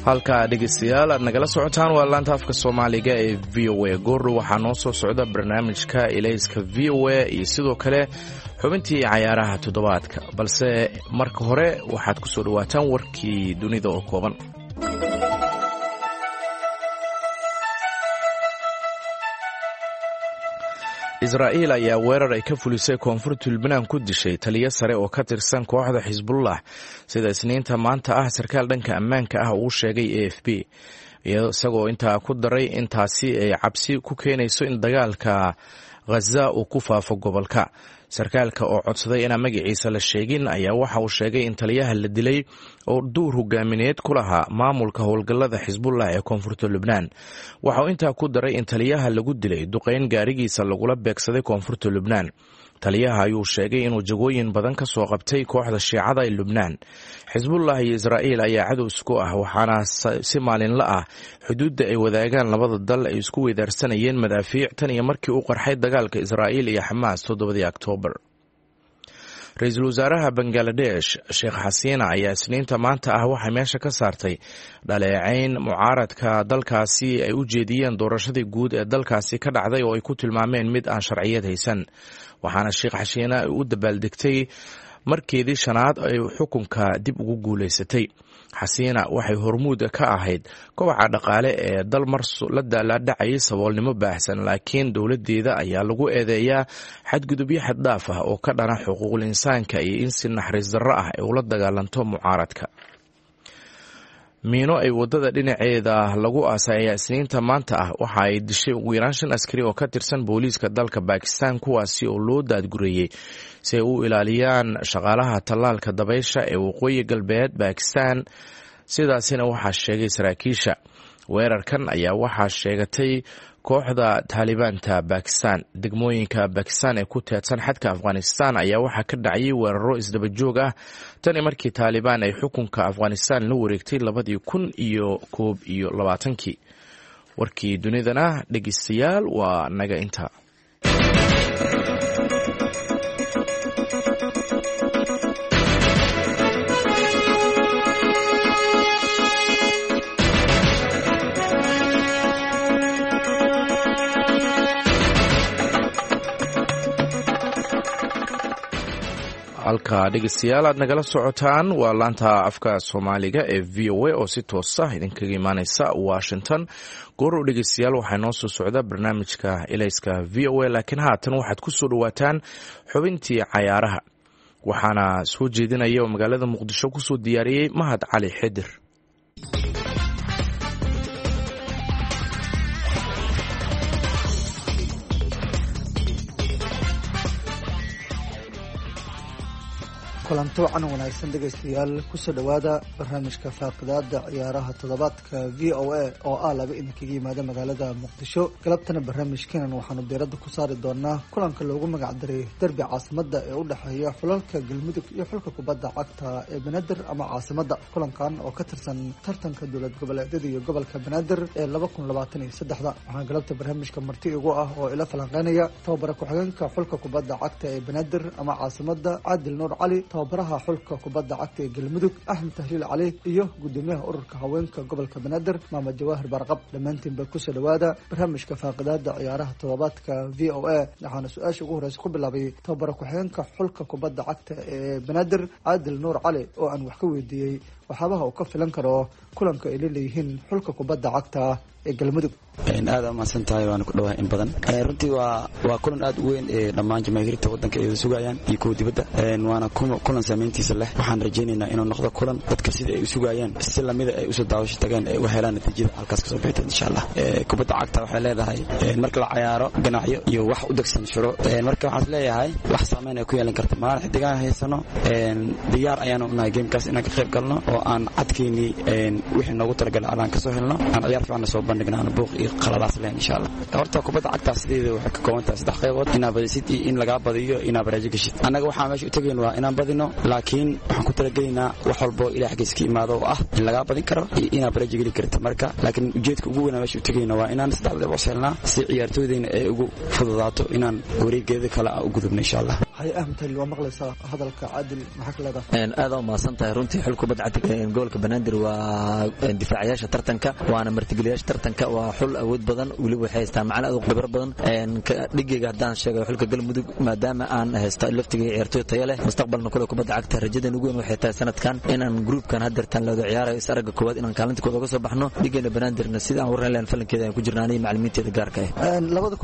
halka dhegeystayaal aad nagala socotaan waa laanta afka Soomaaliga ee VOA. goor waxaa noo soo socda barnaamijka Ilayska VOA iyo sidoo kale xubintii cayaaraha toddobaadka, balse marka hore waxaad ku soo dhawaataan warkii dunida oo kooban. Israa'iil ayaa weerar ay ka fulisay koonfurta Lubnaan ku dishay taliye sare oo ka tirsan kooxda Xisbullah, sida Isniinta maanta ah sarkaal dhanka ammaanka ah uu sheegay AFP, isagoo intaa ku daray intaasi ay cabsi ku keenayso in dagaalka Gaza uu ku faafo gobolka. sarkaalka oo codsaday inaan magaciisa la sheegin ayaa waxa uu sheegay in taliyaha la dilay oo duur hogaamineed ku lahaa maamulka howlgallada Xisbullah ee koonfurta Lubnaan. waxa uu intaa ku daray in taliyaha lagu dilay duqeyn gaarigiisa lagula beegsaday koonfurta Lubnaan. taliyaha ayuu sheegay inuu jagooyin badan ka soo qabtay kooxda Shiicada ee Lubnaan. Xisbullah iyo Israa'iil ayaa cadow isku ah, waxaana si maalinle ah xuduudda ay wadaagaan labada dal ay isku weydaarsanayeen madaafiic tan iyo markii uu qarxay dagaalka Israa'iil iyo Xamaas 7 Oktoobar. Ra'iisul Wasaaraha Bangladesh Sheikh Hasina ayaa Isniinta maanta ah waxay meesha ka saartay dhaleecayn mucaaradka dalkaasi ay u jeediyeen doorashadii guud ee dalkaasi ka dhacday oo ay ku tilmaameen mid aan sharciyad haysan. waxaana Sheikh Hasina u dabaaldegtay markeedii shanaad ay xukunka dib ugu guuleysatay. Hasina waxay hormuud ka ahayd kobaca dhaqaale ee dal mar la dhacay saboolnimo baahsan, laakiin dowladeeda ayaa lagu eedeeyaa xadgudubyo xad dhaaf ah oo ka dhana xuquuqul insaanka iyo in si naxariis darro ah ay ula dagaalanto mucaaradka. miino ay wadada dhinaceeda lagu aasay ayaa Isniinta maanta ah waxa ay dishay ugu yaraan 5 askari oo ka tirsan booliiska dalka Pakistan, kuwaasi oo loo daadgureeyay si ay u ilaaliyaan shaqaalaha tallaalka dabaysha ee waqooyi galbeed Pakistan. sidaasina waxaa sheegay saraakiisha. weerarkan ayaa waxaa sheegatay kooxda Taalibaanta Pakistan. degmooyinka Pakistan ee ku teedsan xadka Afghanistan ayaa waxaa ka dhacay weeraro isdaba joog ah tan markii Taliban ay xukunka Afghanistan la wareegtay 2021. warkii dunidana dhegeystayaal waa naga inta. halka dhegeystayaal aad nagala socotaan waa laanta afka Soomaaliga ee VOA oo si toos ah idinkaga imaaneysa Washington. goor dhegeystayaal waxaa noo soo socda barnaamijka Ilayska VOA, laakiin haatan waxaad ku soo dhawaataan xubintii cayaaraha. waxaana soo jeedinaya magaalada Muqdisho ku soo diyaariyay Mahad Cali Xidir. kulanto wacan wanaagsan dhegeystayaal kusoo dhawaada barnaamijka faaqidaada ciyaaraha toddobaadka VOA oo ah laba idinkaga yimaada magaalada Muqdisho. galabtana barnaamijkeenan waxaanu diiradda ku saari doonaa kulanka loogu magac daray derbi caasimada ee u dhexeeya xulalka Galmudug iyo xulka kubadda cagta ee Banaadir ama caasimada. kulankan oo ka tirsan tartanka dowlad goboleedyada iyo gobolka Banaadir ee 2023. waxaan galabta barnaamijka marti igu ah oo ila falanqeynaya tababara ku-xigeenka xulka kubadda cagta ee Banaadir ama caasimada Caadil Nuur Cali, tababaraha xulka kubadda cagta ee Galmudug Axmed Tahliil Cali iyo gudoomiyaha ururka haweenka gobolka Banaadir Maamad Jawaahir Barqab. dhammaantiinba kusoo dhawaada barnaamijka faaqidaada ciyaaraha toddobaadka VOA. waxaana su-aasha ugu horeysa ku bilaabay tababara ku-xigeenka xulka kubadda cagta ee Banaadir Caadil Nuur Cali oo aan wax ka weydiiyey waxyaabaha uu ka filan karo kulanka ay leeyihiin xulka kubadda cagta ee Galmudug. aad mahadsan tahay, waan ku dhawahay in badan. runtii waa kulan aad u weyn ee dhammaan jamaahiirta wadanka ay sugayaan iyo kuwa dibadda, waana kulan saameyntiisa leh. waxaan rajaynaynaa inuu noqdo kulan dadka sida ay u sugayaan si lamida ay usoo daawasho tageen ay u helaan natiijada halkaas kasoo bixita insha Allah. kubadda cagta waxay leedahay marka la cayaaro ganacyo iyo wax u degsan shuro, marka waxaan leeyahay wax saameyn ay ku yeelan karto. maalin xidigaan haysano diyaar ayaanu nahay gamekaas inaan ka qayb galno oo aan cadkeeni wixii noogu talagalay aan ka soo helno, aan ciyaar fiican soo bandhigno, aan buuq iyo qaladaas leen insha Allah. horta kubadda cagta sideeda waxay ka kooban tahay 3 qaybood: inaad badisid iyo in laga badiyo inaad baraajo gashid. annaga waxaan meesha u tagayn waa inaan badino, laakiin waxaan ku talagalaynaa wax walbo ilaahay xaqiiska imaado oo ah in laga badin karo iyo inaad baraajo gali karto. marka laakiin ujeedka ugu weyn meesha u tagayna waa inaan 3 qaybood helnaa si ciyaartooydeena ay ugu fududaato inaan wareegeeda kale u gudubno insha Allah. hay ahmtay waa maqlaysaa hadalka Caadil maxaa ka leedahay aad u maasantahay runtii xul kubadda cagta goolka Banaadir waa difaacayaasha tartanka waana martigeliyaasha tartanka waa xul awood badan waliba waxay haystaan macna aad u khibrad badan dhigayga hadaan sheegay xulka Galmudug maadaama aan haysto laftiga ciyaartoy tayo leh mustaqbalna kula kubadda cagta rajadan ugu weyn waxay tahay sanadkan inaan groupkan hadartan la ciyaarayo isaraga koowaad inaan kaalinta koowaad uga soo baxno dhigayna Banaadirna sida aan warran leen falankeeda ay ku jirnaan macallimiinteeda gaarka ah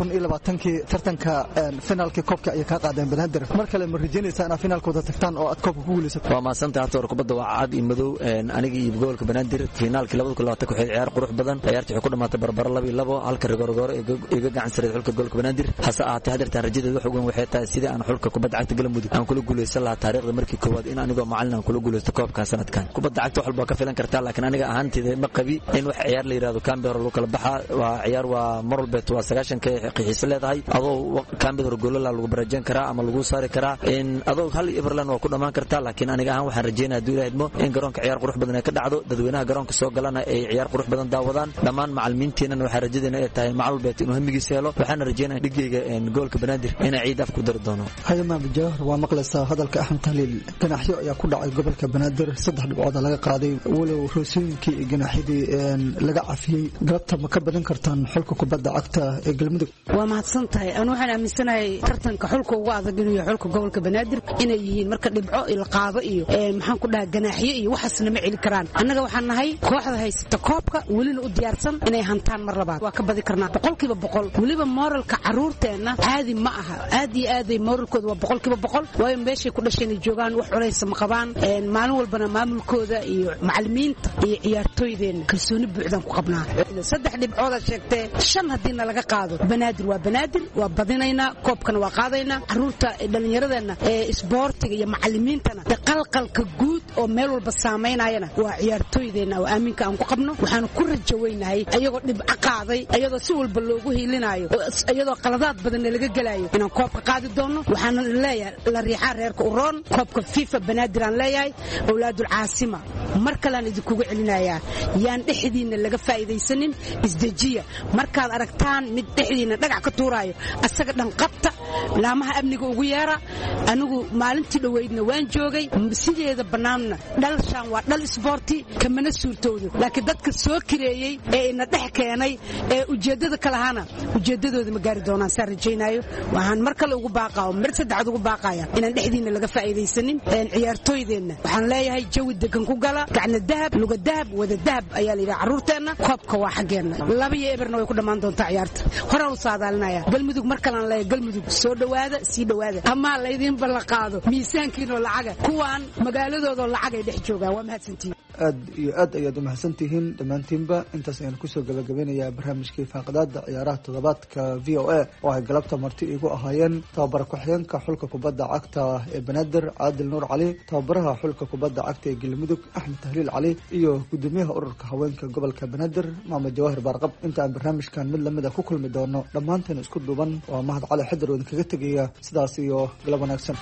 2020 tartanka finalka koobka ay ka qaadeen Banaadir mar kale ma rajaynaysaa inaad finalkooda tagtaan oo aad koobka ku guulaysato waa maasanta hatoor kubadda waa cad iyo madow aniga iyo goolka Banaadir finalka 2020 waxay ciyaar qurux badan ciyaartii waxay ku dhamaatay barbaro 2-2 halka rigoor iga gacan sareed xulka goolka Banaadir hase ahaatee hadartan rajadeedu waxa ugu weyn waxay tahay sidii aan xulka kubadda cagta Galmudug aan kula guulaysan lahaa taariikhda markii koowaad in anigoo macallin aan kula guulaysto koobka sanadkan kubadda cagta wax walba ka filan kartaa laakiin aniga ahaantayda ma qabi in wax ciyaar la yiraahdo Cambeero loo kala baxa waa ciyaar waa marwalbeed waa 90 qiixiis leedahay adoo Cambeero gool la lagu barajan karaa ama lagu saari karaa in adoo hal Iberland waa ku dhamaan kartaa laakiin aniga ahaan waxaan rajaynayaa duulaydmo in garoonka ciyaar qurux badan ay ka dhacdo dadweynaha garoonka soo galana ay ciyaar qurux badan daawadaan dhamaan macallimiinteena waxa rajadeena ay tahay macallbeed inuu hamigiisa helo waxaan rajaynayaa dhigayga goolka Banaadir inay ciid af ku dari doono hayma Jawhar waa maqlaysaa hadalka Axmed Tahliil ganaxyo ayaa ku dhacay gobolka Banaadir 3 dhibcood laga qaaday walow roosinki ganaxyadii laga cafiyay galabta ma ka badan kartaan xulka kubadda cagta ee Galmudug waa mahadsantahay aan waxaan aaminsanahay tartanka xulka ugu adag inuu yahay xulka gobolka Banaadir inay yihiin marka dhibco il qaado iyo maxaan ku dhahay ganaxyo iyo waxaasna ma cili karaan annaga waxaan nahay kooxda haysata koobka welina u diyaarsan inay hantaan mar labaad waa ka badi karnaa 100% waliba moralka caruurteena caadi ma aha aad iyo aad ay moralkooda waa 100% way meeshay ku dhasheen joogaan wax culays ma qabaan maalin walbana maamulkooda iyo macallimiinta iyo ciyaartooydeena kalsooni buuxdan ku qabnaa 3 dhibcood sheegtay 5 hadii laga qaado Banaadir waa badinaynaa koobkana waa qaadaynaa caruurta dhalinyaradena isboortiga iyo macallimiintana qalqalka guud oo meel walba saameynayana waa ciyaartooydeena oo aaminka aan ku qabno waxaan ku rajaweynahay ayagoo dhibco qaaday ayadoo si walba loogu hiilinayo ayadoo qaladaad badan laga galayo inaan koobka qaadi doono waxaan leeyahay la riixaa reerka uroon koobka FIFA Banaadir aan leeyahay awlaadul caasima mar kale aan idinku celinayaa yaan dhexdiina laga faa'iideysanin isdejiya markaad aragtaan mid dhexdiina dhagax ka tuurayo asaga dhan qabta laamaha amniga ugu yeera anigu maalintii dhaweydna waan joogay sideeda banaanna dhalshaan waa dhal isboorti kamana suurtoodo laakiin dadka soo kireeyay ee ina dhex keenay ee ujeedada kala hana ujeedadooda ma gaari doonaan saan rajaynayo waxaan mar kale ugu baaqaa mar saddexaad ugu baaqaya inaan dhexdiina laga faa'iideysanin ciyaartooydeenna waxaan leeyahay jawi degan ku gala gacna dahab luga dahab wada dahab ayaa la yidhaha carruurteenna koobka waa xaggeena 2-0 way ku dhammaan doontaa ciyaarta horaan u saadaalinaya Galmudug mar kale aan leeyahay Galmudug soo dhawaada sii dhawaada ama la idin ballan qaado miisaankiina lacaga kuwaan magaaladooda lacag ay dhex joogaan waa mahadsantiin aad iyo aad ayaad u mahadsantihiin dhammaantiinba intaas ayaan kusoo gabagabeynayaa barnaamijkii faaqadaada ciyaaraha toddobaadka VOA oo ay galabta marti igu ahaayeen tababara ku-xigeenka xulka kubadda cagta ee Banaadir Caadil Nuur Cali tababaraha xulka kubadda cagta ee Galmudug Axmed Tahliil Cali iyo gudoomiyaha ururka haweenka gobolka Banaadir Maamud Jawhar Barqab inta aan barnaamijkan mid lamid ah ku kulmi doono dhammaanteen isku duuban waa Mahad Cali Xidar oo kaga tagaya sidaas iyo galab wanaagsan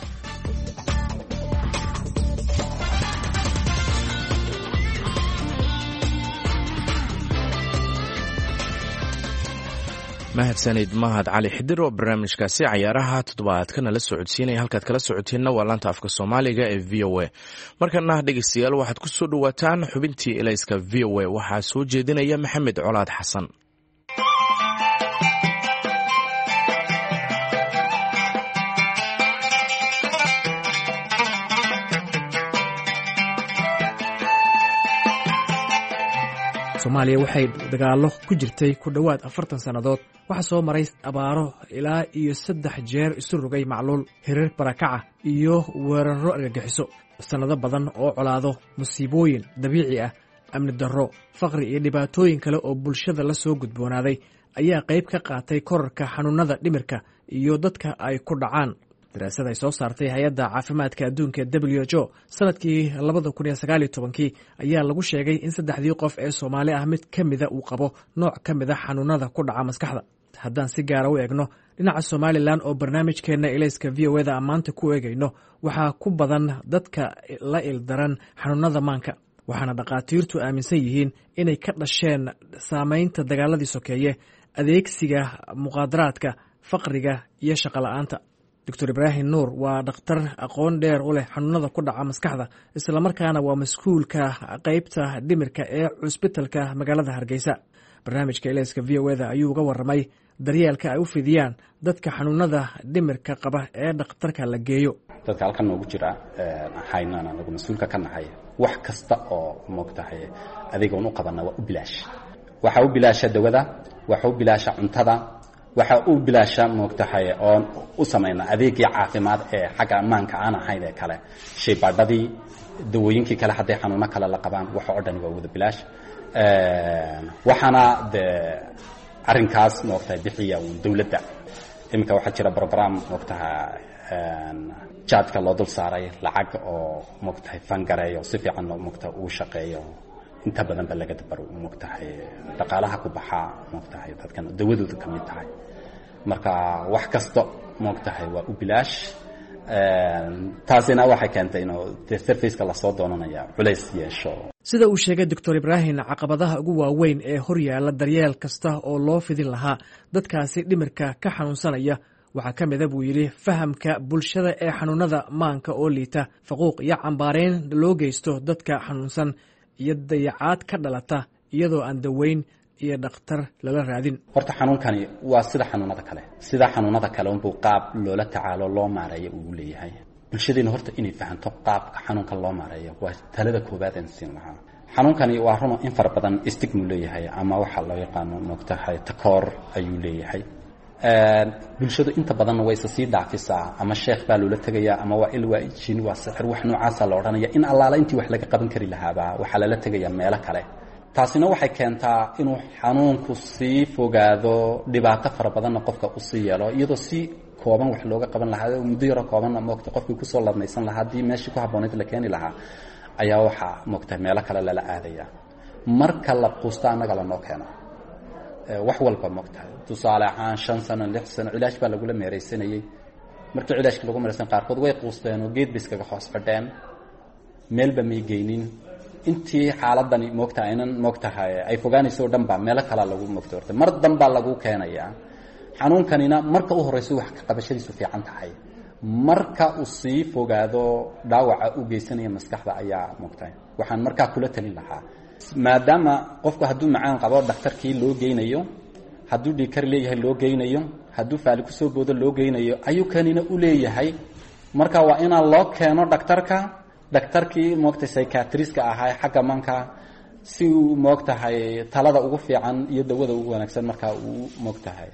mahadsanid Mahad Cali Xidar oo barnaamijkaasi ciyaaraha toddobaadkana la socodsiinaya halkaad kala socoteenna waa laanta afka Soomaaliga ee VOA markana dhageystayaal waxaad ku soo dhawaataan xubintii Elayska VOA waxaa soo jeedinaya Maxamed Colaad Xasan Soomaaliya waxay dagaalo ku jirtay ku dhawaad 40 sanadood waxa soo maray abaaro ilaa iyo 3 jeer isu rogay macluul hirar barakaca iyo weeraro argagixiso sanado badan oo colaado musiibooyin dabiici ah amni darro faqri iyo dhibaatooyin kale oo bulshada la soo gudboonaaday ayaa qayb ka qaatay korarka xanuunada dhimirka iyo dadka ay ku dhacaan daraasad ay soo saartay hay'adda caafimaadka adduunka WHO sanadkii 2019 ayaa lagu sheegay in 3 qof ee Soomaali ah mid kamida uu qabo nooc kamida xanuunada ku dhaca maskaxda haddaan si gaar ah u eegno dhinaca Somaliland oo barnaamijkeena Elayska VOA-da maanta ku eegayno waxaa ku badan dadka la ildaran xanuunada maanka waxaana dhaqaatiirtu aaminsan yihiin inay ka dhasheen saameynta dagaaladii sokeeye adeegsiga muqaadaraadka faqriga iyo shaqo la'aanta doctor ibraahim nuur waa dhakhtar aqoon dheer u leh xanuunada ku dhaca maskaxda islamarkaana waa mas-uulka qeybta dhimirka ee cusbitalka magaalada hargeysa. barnaamijka ilayska v o eda ayuu uga waramay daryeelka ay u fidiyaan dadka xanuunada dhimirka qaba ee dhakhtarka la geeyo. dadka halkan noogu jira haynan anagu mas-uulka ka nahay wax kasta oo moogtahay adigoon u qabana waa u bilaash. waxa u bilaasha dawada, waxa u bilaasha cuntada, waxa u bilaasha moogtahay oon u samayna adeegii caafimaad ee xagga ammaanka aan ahayn ee kale shaybaadhadii dawooyinkii kale hadday xanuuno kale la qabaan waxa oo dhan waa wada bilaash. waxaana dee arrinkaas moogtahay bixiya dawladda. iminka waxaa jira program moogtahay jaadka loo dul saaray lacag oo moogtahay fangareeyo si fiican moogtahay uu shaqeeyo inta badan ba laga dabar moogtahay dhaqaalaha ku baxa moogtahay dadkan dawadooda ka mid tahay. marka wax kasta moogtahay waa u bilaash. taasina waxay keentay inuu serviceka lasoo doonanaya culays yeesho. sida uu sheegay doctor ibraahim caqabadaha ugu waaweyn ee hor yaalla daryeel kasta oo loo fidin lahaa dadkaasi dhimirka ka xanuunsanaya waxaa ka mida buu yidhi fahamka bulshada ee xanuunada maanka oo liita, faquuq iyo cambaarayn loo geysto dadka xanuunsan iyo dayacaad ka dhalata iyadoo aan daweyn iyo dhakhtar lala raadin. horta xanuunkani waa sida xanuunada kale unbuu qaab loola tacaalo loo maareeyo uu leeyahay. bulshadeena horta inay fahanto qaabka xanuunkan loo maareeyo waa talada koowaad aan siin lahaa. xanuunkani waa run in fara badan stigma leeyahay ama waxa loo yaqaano moogtahay takoor ayuu leeyahay. bulshadu inta badan way sii dhaafisaa ama sheekh baa loola tagayaa ama waa il waa jin waa sixir wax noocaasa la odhanaya in allaala intii wax laga qaban kari lahaaba waxaa lala tegayaa meelo kale. taasina waxay keentaa inuu xanuunku sii fogaado, dhibaato fara badanna qofka usii yeelo iyadoo si kooban wax looga qaban lahaa muddo yaro koobanna moogta qofkii kusoo ladnaysan lahaa haddii meeshii ku habboonayd la keeni lahaa ayaa waxaa moogtahay meelo kale lala aadaya. marka la quusta annaga lanoo keeno wax walba moogtahay tusaale ahaan 5 sano 6 sano cilaash baa lagula meeraysanayay. markii cilaashka lagu meeraysan qaarkood way quusteen oo geed biskaga hoos fadheen meelba may geynin. intii xaaladani moogtahay aynan moogtahay ay fogaanayso dhan baa meelo kale lagu moogtay mar danbaa lagu keenayaa. xanuunkanina marka u horeyso wax ka qabashadiisu fiican tahay, marka uu sii fogaado dhaawaca u geysanaya maskaxda ayaa moogtahay. waxaan markaa kula talin lahaa maadaama qofku hadduu macaan qabo dhakhtarkii loo geynayo, hadduu dhiikar leeyahay loo geynayo, hadduu faali kusoo boodo loo geynayo ayuu kanina u leeyahay. marka waa inaan loo keeno dhakhtarkii moogtahay psychiatriska ahaa xagga manka si uu moogtahay talada ugu fiican iyo dawada ugu wanaagsan markaa uu moogtahay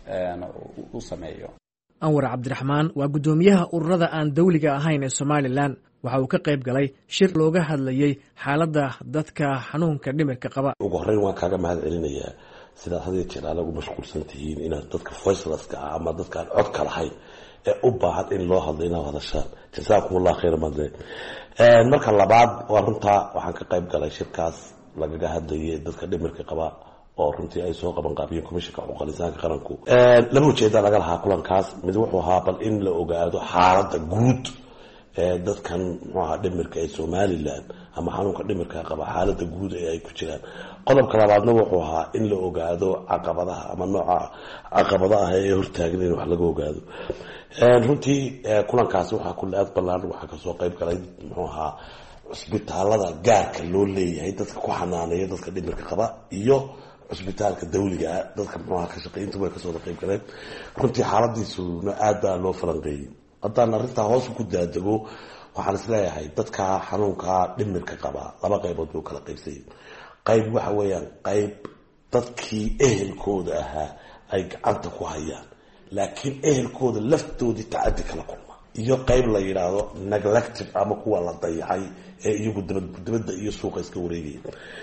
u sameeyo. anwar cabdiraxmaan waa guddoomiyaha ururada aan dawliga ahayn ee somalilan. waxa uu ka qayb galay shir looga hadlayay xaaladda dadka xanuunka dhimirka qaba. ugu horreyn waan kaaga mahad celinayaa sidaad hadii jeer aad ugu mashquulsan tihiin inaad dadka voicelesska ah ama dadkaan codka lahayn ee u baahan in loo hadlo inaad hadashaan. jasaakumullah khayr madle. marka labaad waa runtaa waxaan ka qayb galay shirkaas lagaga hadlayay dadka dhimirka qaba oo runtii ay soo qaban qaabiyeen komishanka xuquuqul insaanka qaranku. laba ujeeda laga lahaa kulankaas. mid wuxuu ahaa bal in la ogaado xaaladda guud ee dadkan muxuu ahaa dhimirka ee somalilan ama xanuunka dhimirka qaba xaaladda guud ee ay ku jiraan. qodobka labaadna wuxuu ahaa in la ogaado caqabadaha ama nooca caqabadaha ee hortaagan in wax laga ogaado. runtii kulankaasi waxaa kulli aad ballaaran waxaa kasoo qayb galay muxuu ahaa cusbitaalada gaarka loo leeyahay dadka ku xanaaneeya dadka dhimirka qaba iyo cusbitaalka dawliga ah dadka muxuu ahaa ka shaqeyntu way kasoo qayb galeen. runtii xaaladiisuna aad baa loo falanqeeyey. haddaan arrintaa hoos ku daadego waxaan isleeyahay dadka xanuunka dhimirka qaba laba qaybood buu kala qaybsayay. qayb waxa weeyaan qayb dadkii ehelkooda ahaa ay gacanta ku hayaan laakiin ehelkooda laftoodii tacadi kala kulma, iyo qayb la yidhaahdo neglected ama kuwa la dayacay ee iyagu dibadda iyo suuqa iska wareegaya.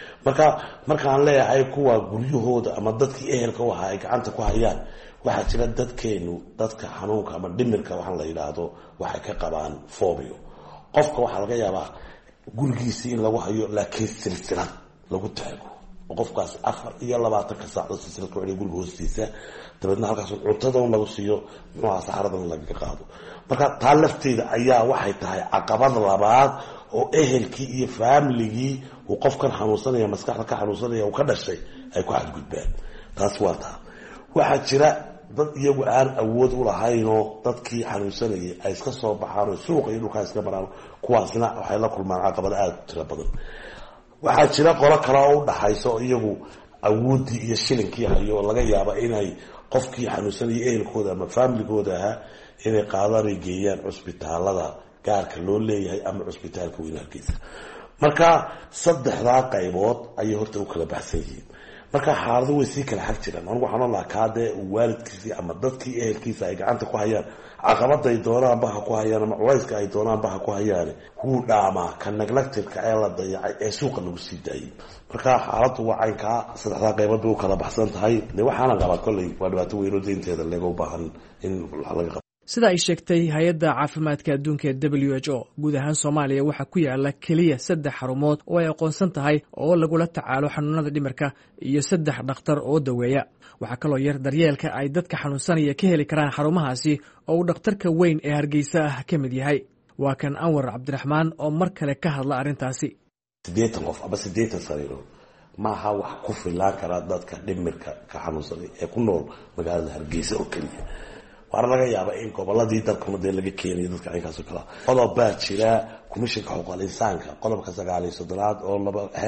markaan leeyahay kuwa guryahooda ama dadkii ehelka u ahaa ay gacanta ku hayaan, waxaa jira dadkeenu dadka xanuunka ama dhimirka waxaan la yidhaahdo waxay ka qabaan phobia. qofka waxaa laga yaabaa gurigiisii in lagu hayo laakiin silsilad lagu taago oo qofkaas 24 saac silsilad ku xidhay guriga hoostiisa, dabeedna halkaas cuntada lagu siiyo nooca saxaradan laga qaado. marka taa lafteeda ayaa waxay tahay caqabad labaad oo ehelkii iyo familigii uu qofkan xanuunsanaya maskaxda ka xanuunsanaya uu ka dhashay ay ku xadgudbaan. taas waa taa. waxaa jira dad iyagu aan awood u lahaynoo dadkii xanuunsanayay ay iska soo baxaan oo suuqa iyo dhulkaa iska maraan, kuwaasna waxay la kulmaan caqabado aada u tiro badan. waxaa jira qolo kale oo u dhaxayso iyagu awooddii iyo shilinkii hayo oo laga yaaba inay qofkii xanuunsanayay ehelkooda ama faamiligooda ahaa inay qaadaan ay geeyaan cusbitaalada gaarka loo leeyahay ama cusbitaalka weyn Hargeysa. marka saddexdaa qaybood ayay horta u kala baxsan yihiin. marka xaaladu way sii kala xag jiraan. anigu waxaan oon lahaa kaadee waalidkiisii ama dadkii ehelkiisa ay gacanta ku hayaan, caqabaday doonaanba ha ku hayaan ama culayska ay doonaanba ha ku hayaan, wuu dhaamaa ka neglectirka ee la dayacay ee suuqa lagu sii daayay. marka xaaladu waa caynkaa saddexdaa qaybood bay u kala baxsan tahay. de waxaana qabaa kolley waa dhibaato weynoo deynteeda laga u baahan in laga qabo. sida ay sheegtay hay-adda caafimaadka adduunka ee WHO, guud ahaan Soomaaliya waxaa ku yaala keliya 3 xarumood oo ay aqoonsan tahay oo lagula tacaalo xanuunada dhimirka iyo 3 dhakhtar oo daweeya. waxaa kaloo yar daryeelka ay dadka xanuunsanaya ka heli karaan xarumahaasi oo uu dhakhtarka weyn ee Hargeysa ah ka mid yahay. waa kan Anwar Cabdiraxmaan oo mar kale ka hadla arrintaasi. 80 qof ama 80 sariiro maaha wax ku filaan kara dadka dhimirka ka xanuunsanay ee ku nool magaalada Hargeysa oo keliya. waana laga yaabaa in goboladii dalkuna dee laga keenayo dadka aynkaasoo kala. qodob baa jira komishinka xuquuqul insaanka qodobka 9 oo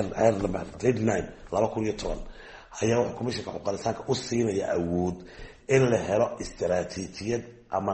2010 ayaa wuxuu komishinka xuquuqul insaanka u siinaya awood in la helo istaraatiijiyad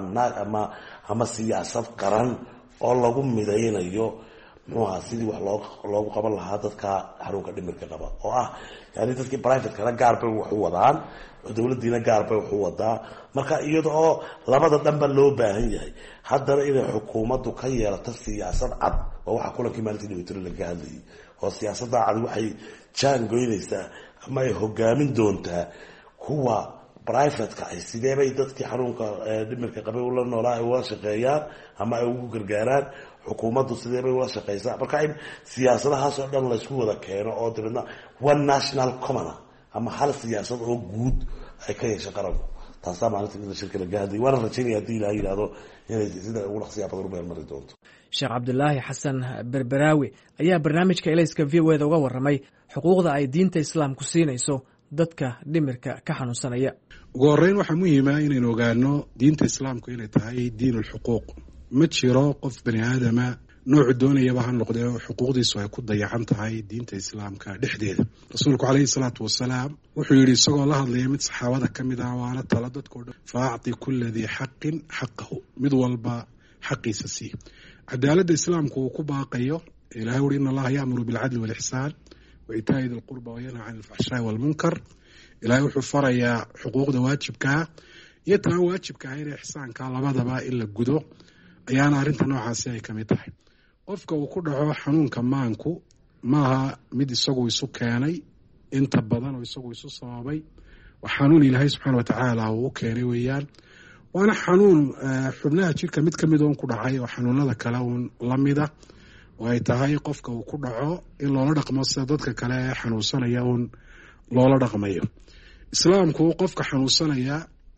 ama siyaasad qaran oo lagu midaynayo muxuuha sidii wax loogu qaban lahaa dadka xanuunka dhimirka qaba, oo ah yani dadkii privatekana gaar bay wax u wadaan, dowladiina gaar bay wax u wadaa. marka iyada oo labada dhanba loo baahan yahay, haddana inay xukuumaddu ka yeelato siyaasad cad. waa waxa kulankii maalintii dhibitiro laga hadlayay, oo siyaasadda cad waxay jaangoynaysaa ama ay hogaamin doontaa kuwa privateka ay sideebay dadkii xanuunka dhimirka qabay ula noolaa ay ula shaqeeyaan ama ay ugu gargaaraan, xukuumaddu sideebay ula shaqeysaa. marka in siyaasadahaas oo dhan laysku wada keeno oo dibadna one national common ama hal siyaasad oo guud ay ka yeesho qaranku. taasaa maalinta shirka laga hadlayay. waana rajaynaya haddii ilaha yidhaahdo inay sida ugu dhaqsiyaa badan u meelmari doonto. Sheekh Cabdulaahi Xasan Berberaawi ayaa barnaamijka Elayska VOA uga warramay xuquuqda ay diinta islaamku siinayso dadka dhimirka ka xanuunsanaya. ugu horreyn waxaa muhiima inaynu ogaano diinta islaamku inay tahay diin ulxuquuq. ma jiro qof bani aadama noocu doonayaba ha noqdee xuquuqdiisu ay ku dayacan tahay diinta islaamka dhexdeeda. rasuulku calayhi salaatu wasalaam wuxuu yidhi isagoo la hadlaya mid saxaabada ka mid ah, waana tala dadkao dhan, fa acti kula dii xaqin xaqahu, mid walba xaqiisa sii. cadaaladda islaamku uu ku baaqayo, ilahay wuhi in allaha ya'muru bilcadli walixsaan wa itaa'i di lqurba wa yanhaa can alfaxshaa'i walmunkar. ilahay wuxuu farayaa xuquuqda waajibkaa iyo taan waajibka ahayn ee ixsaanka labadaba in la gudo, ayaana arrinta noocaasi ay ka mid tahay. qofka uu ku dhaco xanuunka maanku maaha mid isagu isu keenay inta badan oo isagu isu sababay. waa xanuun ilaahay subxaana watacaala uu u keenay weeyaan. waana xanuun xubnaha jirka mid ka mid oon ku dhacay oo xanuunada kale uun la mida, oo ay tahay qofka uu ku dhaco in loola dhaqmo sida dadka kale ee xanuunsanaya uun loola dhaqmayo. islaamku qofka xanuunsanaya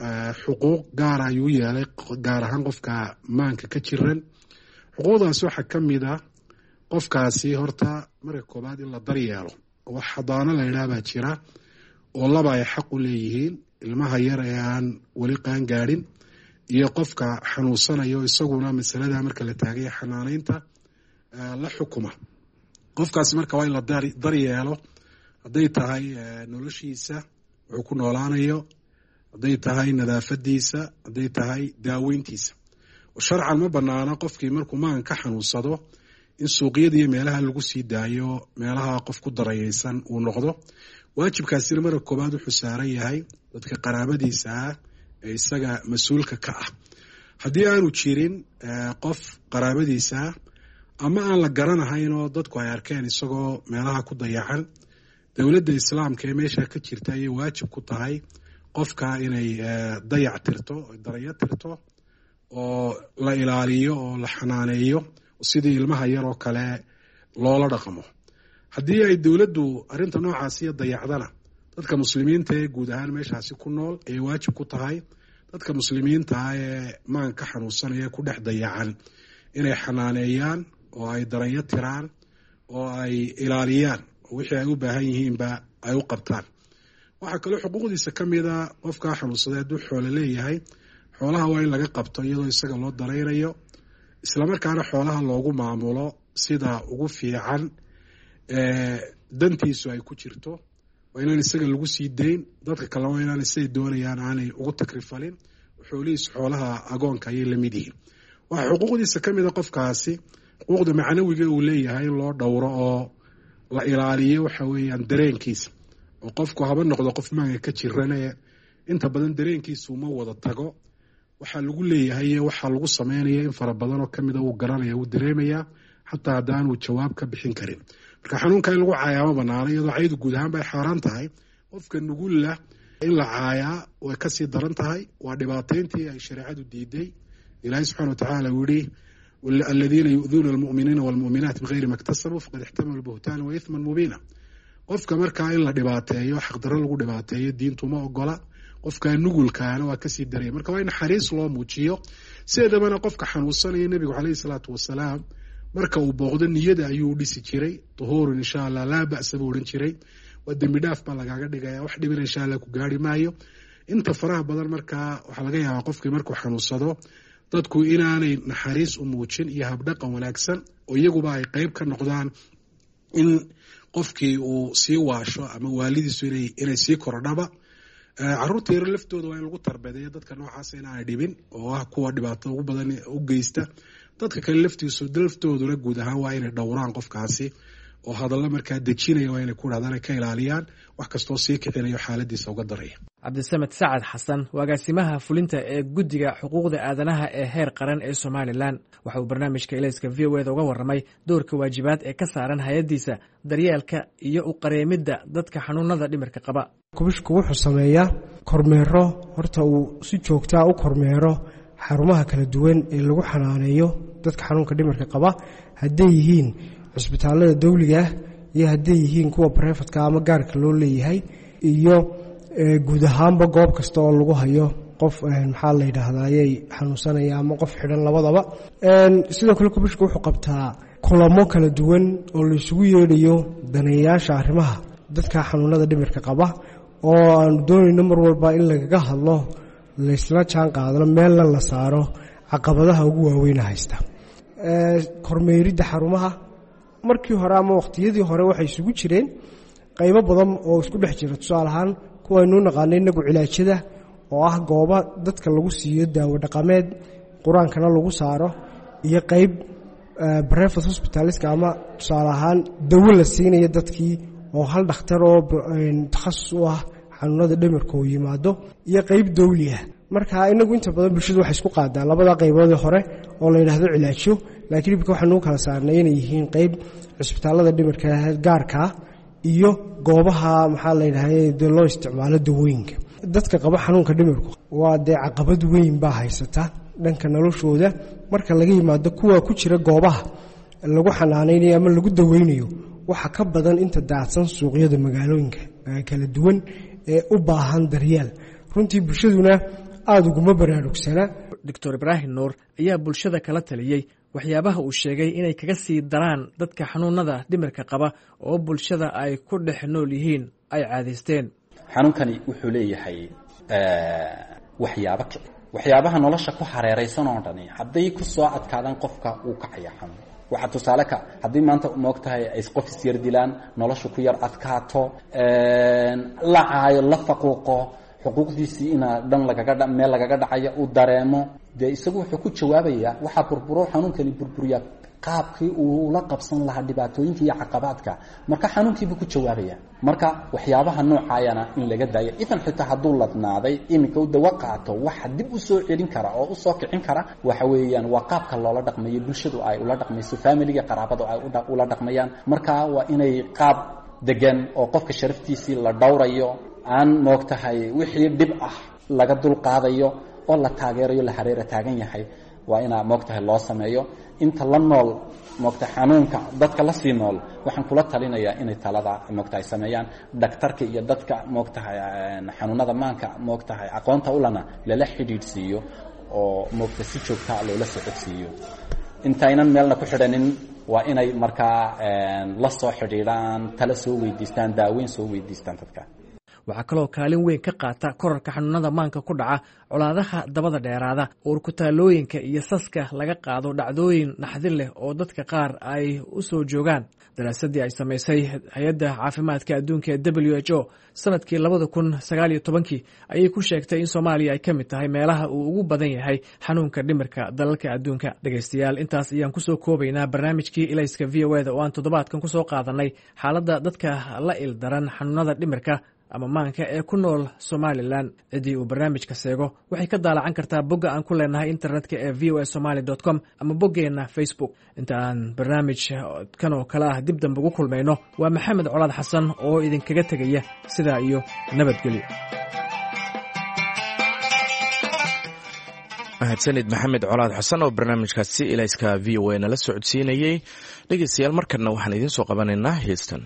xuquuq gaara ayuu yeelay, gaar ahaan qofka maanka ka jiran. xuquuqdaas waxaa ka mid ah qofkaasi horta marka koobaad in la daryeelo. wax xadaano la yidhaah baa jira oo laba ay xaq u leeyihiin, ilmaha yar ee aan weli qaan gaadhin iyo qofka xanuunsanayo isaguna masalada marka la taagay xanaanaynta la xukuma. qofkaasi marka waa in la daryeelo, hadday tahay noloshiisa wuxuu ku noolaanayo, hadday tahay nadaafadiisa, hadday tahay daaweyntiisa. sharcan ma banaana qofkii markuu maan ka xanuunsado in suuqyada iyo meelaha lagu sii daayo, meelaha qof ku darayeysan uu noqdo. waajibkaasina marka koobaad wuxuu saaran yahay dadka qaraabadiisa ah ee isaga mas-uulka ka ah. haddii aanu jirin qof qaraabadiisa ah ama aan la garanahayn oo dadku ay arkeen isagoo meelaha ku dayacan, dowladda islaamka ee meesha ka jirta ayay waajib ku tahay qofka inay dayac tirto, darayo tirto, oo la ilaaliyo oo la xanaaneeyo sidii ilmaha yar oo kale loola dhaqmo. haddii ay dowladdu arrinta noocaasiyo dayacdana, dadka muslimiinta ee guud ahaan meeshaasi ku nool ayay waajib ku tahay dadka muslimiinta ah ee maan ka xanuunsanaya ku dhex dayacan inay xanaaneeyaan oo ay daranyo tiraan oo ay ilaaliyaan oo wixii ay u baahan yihiinba ay u qabtaan. waxaa kaloo xuquuqdiisa ka mida qofkaa xanuunsaday hadduu xoolo leeyahay xoolaha waa in laga qabto iyadoo isaga loo daraynayo islamarkaana xoolaha loogu maamulo sida ugu fiican dantiisu ay ku jirto waa inaan isaga lagu sii dayn dadka kale waa inaan siday doonayaan aanay ugu takrifalin xoolihiisa xoolaha agoonka ayay lamid yihiin waxaa xuquuqdiisa ka mida qofkaasi xuquuqda macnawiga uu leeyahay in loo dhowro oo la ilaaliyo waxa weeyaan dareenkiisa oo qofku haba noqdo qof maanka ka jirane inta badan dareenkiisu ma wada tago waxaa lagu leeyahay waxaa lagu sameynaya in fara badan oo kamida uu garanaya uu dareemaya xataa haddaanuu jawaab ka bixin karin marka xanuunka in lagu caayaa ma banaano iyadoo caydu guud ahaan bay xaaraan tahay qofka nugulla in la caayaa way kasii daran tahay waa dhibaatayntii ay shareecadu diiday ilaahay subxana watacaala uu yihi aladiina yu'duuna almu'miniina walmu'minaat bigayri ma iktasabuu faqad ixtamalu buhtaana wa ithman mubiina qofka markaa in la dhibaateeyo xaqdarro lagu dhibaateeyo diintu ma ogola qofka nugulkaana waa kasii daraya marka waa in naxariis loo muujiyo sideedabana qofka xanuunsanaya nebigu caleyhi salaatu wasalaam marka uu booqdo niyada ayuu dhisi jiray tuhuurun insha allah laa ba'sa buu odhan jiray waa dembi dhaaf baa lagaaga dhigaya wax dhibina insha allah ku gaari maayo inta faraha badan markaa waxaa laga yaabaa qofkii markuu xanuunsado dadku inaanay naxariis u muujin iyo habdhaqan wanaagsan oo iyaguba ay qeyb ka noqdaan in qofkii uu sii waasho ama waalidiisu inay sii kordhaba caruurta yaro laftooda waa in lagu tarbeedeeyo dadka noocaasa inaanay dhibin oo ah kuwa dhibaatada ugu badan u geysta dadka kale laftooduna guud ahaan waa inay dhowraan qofkaasi oo hadallo markaa dejinaya waa inay ku dhahdaan ay ka ilaaliyaan wax kastoo sii kicinayo xaaladiisa uga daraya cabdisamed sacad xasan agaasimaha fulinta ee guddiga xuquuqda aadanaha ee heer qaran ee somalilan waxa uu barnaamijka ilayska v o eda uga warramay doorka waajibaad ee ka saaran hay-addiisa daryeelka iyo u qareemidda dadka xanuunada dhimirka qaba kubishku wuxuu sameeyaa kormeero horta uu si joogtaa u kormeero xarumaha kala duwan ee lagu xanaaneeyo dadka xanuunka dhimirka qaba hadday yihiin cisbitaalada dawligaah iyo hadday yihiin kuwa barefadka ama gaarka loo leeyahay iyo guud ahaanba goob kasta oo lagu hayo qof maxaa la yidhaahdaayey xanuunsanaya ama qof xidhan labadaba sidoo kale kubishka wuxuu qabtaa kulamo kala duwan oo la isugu yeedhayo daneeyayaasha arrimaha dadka xanuunada dhimirka qaba oo aanu doonayno mar walba in lagaga hadlo laysla jaan qaadano meelna la saaro caqabadaha ugu waaweyna haysta kormeeridda xarumaha markii hore ama waqtiyadii hore waxay isugu jireen qaybo badan oo isku dhex jira tusaale ahaan kuwaynuu naqaano inagu cilaajada oo ah gooba dadka lagu siiyo daawo dhaqameed qur-aankana lagu saaro iyo qayb brevet hospitaliska ama tusaale ahaan dawo la siinayo dadkii oo hal dhakhtar oo takhasus u ah xanuunada dhimirka uu yimaado iyo qayb dawliah marka inagu inta badan bulshadu waxay isku qaadaan labada qayboodii hore oo la yidhaahdo cilaajo laakiin ibka waxaan nuu kala saarnay inay yihiin qayb cisbitaalada dhimirka gaarkaa iyo goobaha maxaa la yidhahda dee loo isticmaalo dawooyinka dadka qaba xanuunka dhimirku waa dee caqabad weyn baa haysata dhanka noloshooda marka laga yimaado kuwa ku jira goobaha lagu xanaanaynayo ama lagu daweynayo waxa ka badan inta daacsan suuqyada magaalooyinka kala duwan ee u baahan daryeel runtii bulshaduna aada uguma baraarugsana doctor ibraahim nuur ayaa bulshada kala taliyey waxyaabaha uu sheegay inay kaga sii daraan dadka xanuunada dhimirka qaba oo bulshada ay ku dhex nool yihiin ay caadaysteen xanuunkani wuxuu leeyahay waxyaabaha nolosha ku hareeraysan oo dhani hadday ku soo adkaadaan qofka uu kacaya xanuun waxaa tusaale ka haddii maanta moogtahay ay qof isyar dilaan nolosha ku yar adkaato la caayo la faquuqo xuquuqdiisii inaa dhan meel lagaga dhacayo uu dareemo dee isagu wuxuu ku jawaabayaa waxaa burburo xanuunkani burburiyaa qaabkii uu la qabsan lahaa dhibaatooyinka iyo caqabaadka marka xanuunkiibuu ku jawaabaya marka waxyaabaha noocaayana in laga daayo idan xitaa hadduu ladnaaday iminka u dawo qaato waxa dib u soo celin kara oo u soo kicin kara waxa weeyaan waa qaabka loola dhaqmayo bulshadu ay ula dhaqmayso familiga qaraabadu ay ula dhaqmayaan marka waa inay qaab degan oo qofka sharaftiisii la dhowrayo aan moogtahay wixii dhib ah laga dulqaadayo oo la taageerayo la hareera taagan yahay waa inaa moogtahay loo sameeyo inta la nool moogtahay xanuunka dadka la sii nool waxaan kula talinayaa inay talada moogtahay sameeyaan dhaktarka iyo dadka moogtahay xanuunada maanka moogtahay aqoonta ulana lala xidhiidhsiiyo oo moogta si joogtaa loola socodsiiyo intaynan meelna ku xidhanin waa inay markaa la soo xidhiidhaan tala soo weydiistaan daaweyn soo weydiistaan dadka waxaa kaloo kaalin weyn ka qaata korarka xanuunada maanka ku dhaca, colaadaha dabada dheeraada, uurkutaalooyinka iyo saska laga qaado dhacdooyin naxdin leh oo dadka qaar ay u soo joogaan. daraasadii ay samaysay hay-adda caafimaadka adduunka ee WHO sanadkii 2019 ayay ku sheegtay in Soomaaliya ay ka mid tahay meelaha uu ugu badan yahay xanuunka dhimirka dalalka adduunka. Dhageystayaal, intaas ayaan kusoo koobaynaa barnaamijkii Ilayska VOA oo aan toddobaadkan kusoo qaadanay xaaladda dadka la ildaran xanuunada dhimirka ama maanka ee ku nool Somaliland. Cidii uu barnaamijka seego waxay ka daalacan kartaa bogga aan ku leenahay internetka ee voasomali.com ama boggeena Facebook. Inta aan barnaamij kan oo kale ah dib dambe ugu kulmayno, waa Maxamed Colaad Xasan oo idinkaga tegaya sidaa iyo nabadgelyo. mahadsanid Maxamed Colaad Xasan oo barnaamijkaasi Ilayska VOA nala socodsiinayay. dhegeystayaal, markana waxaan idiin soo qabanaynaa heestan.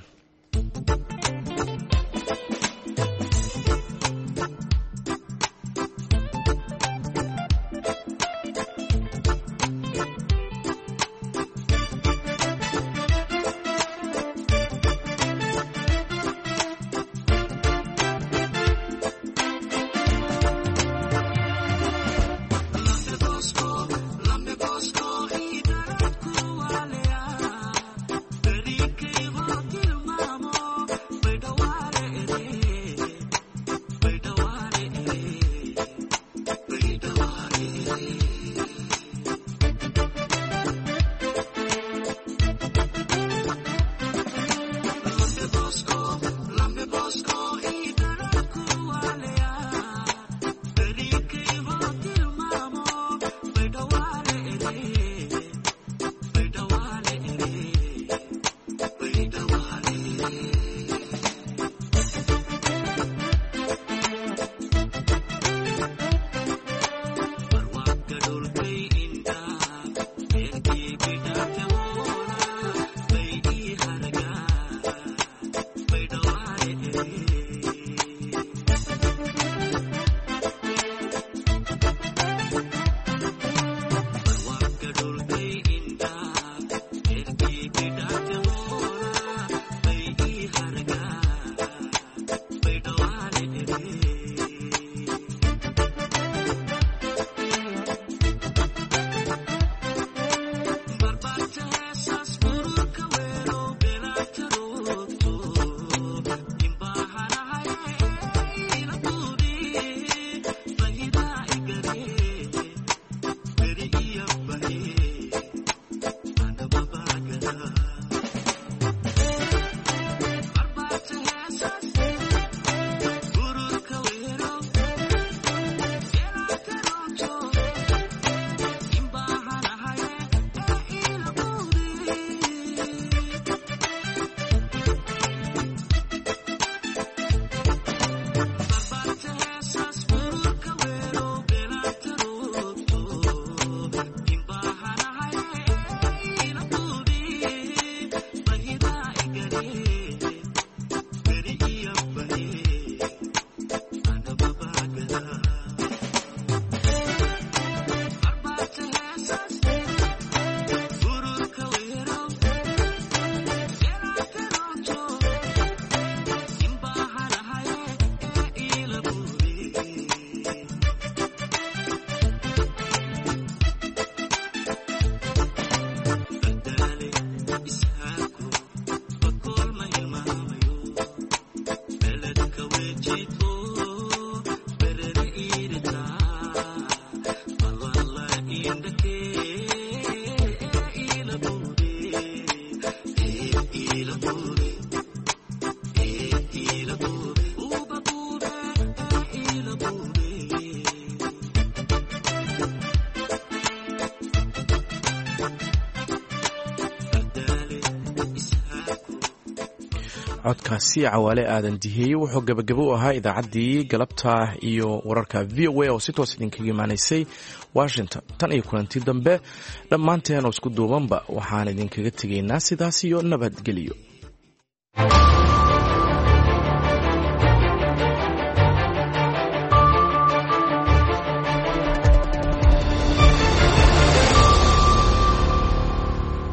codkaasi Cawaale Aadan Diheeye wuxuu gabagabo u ahaa idaacaddii galabta iyo wararka VOA oo si toos idinkaga imaanaysay Washington. Tan iyo kulantii dambe dhammaanteen oo isku duubanba waxaan idinkaga tegaynaa sidaas iyo nabadgelyo.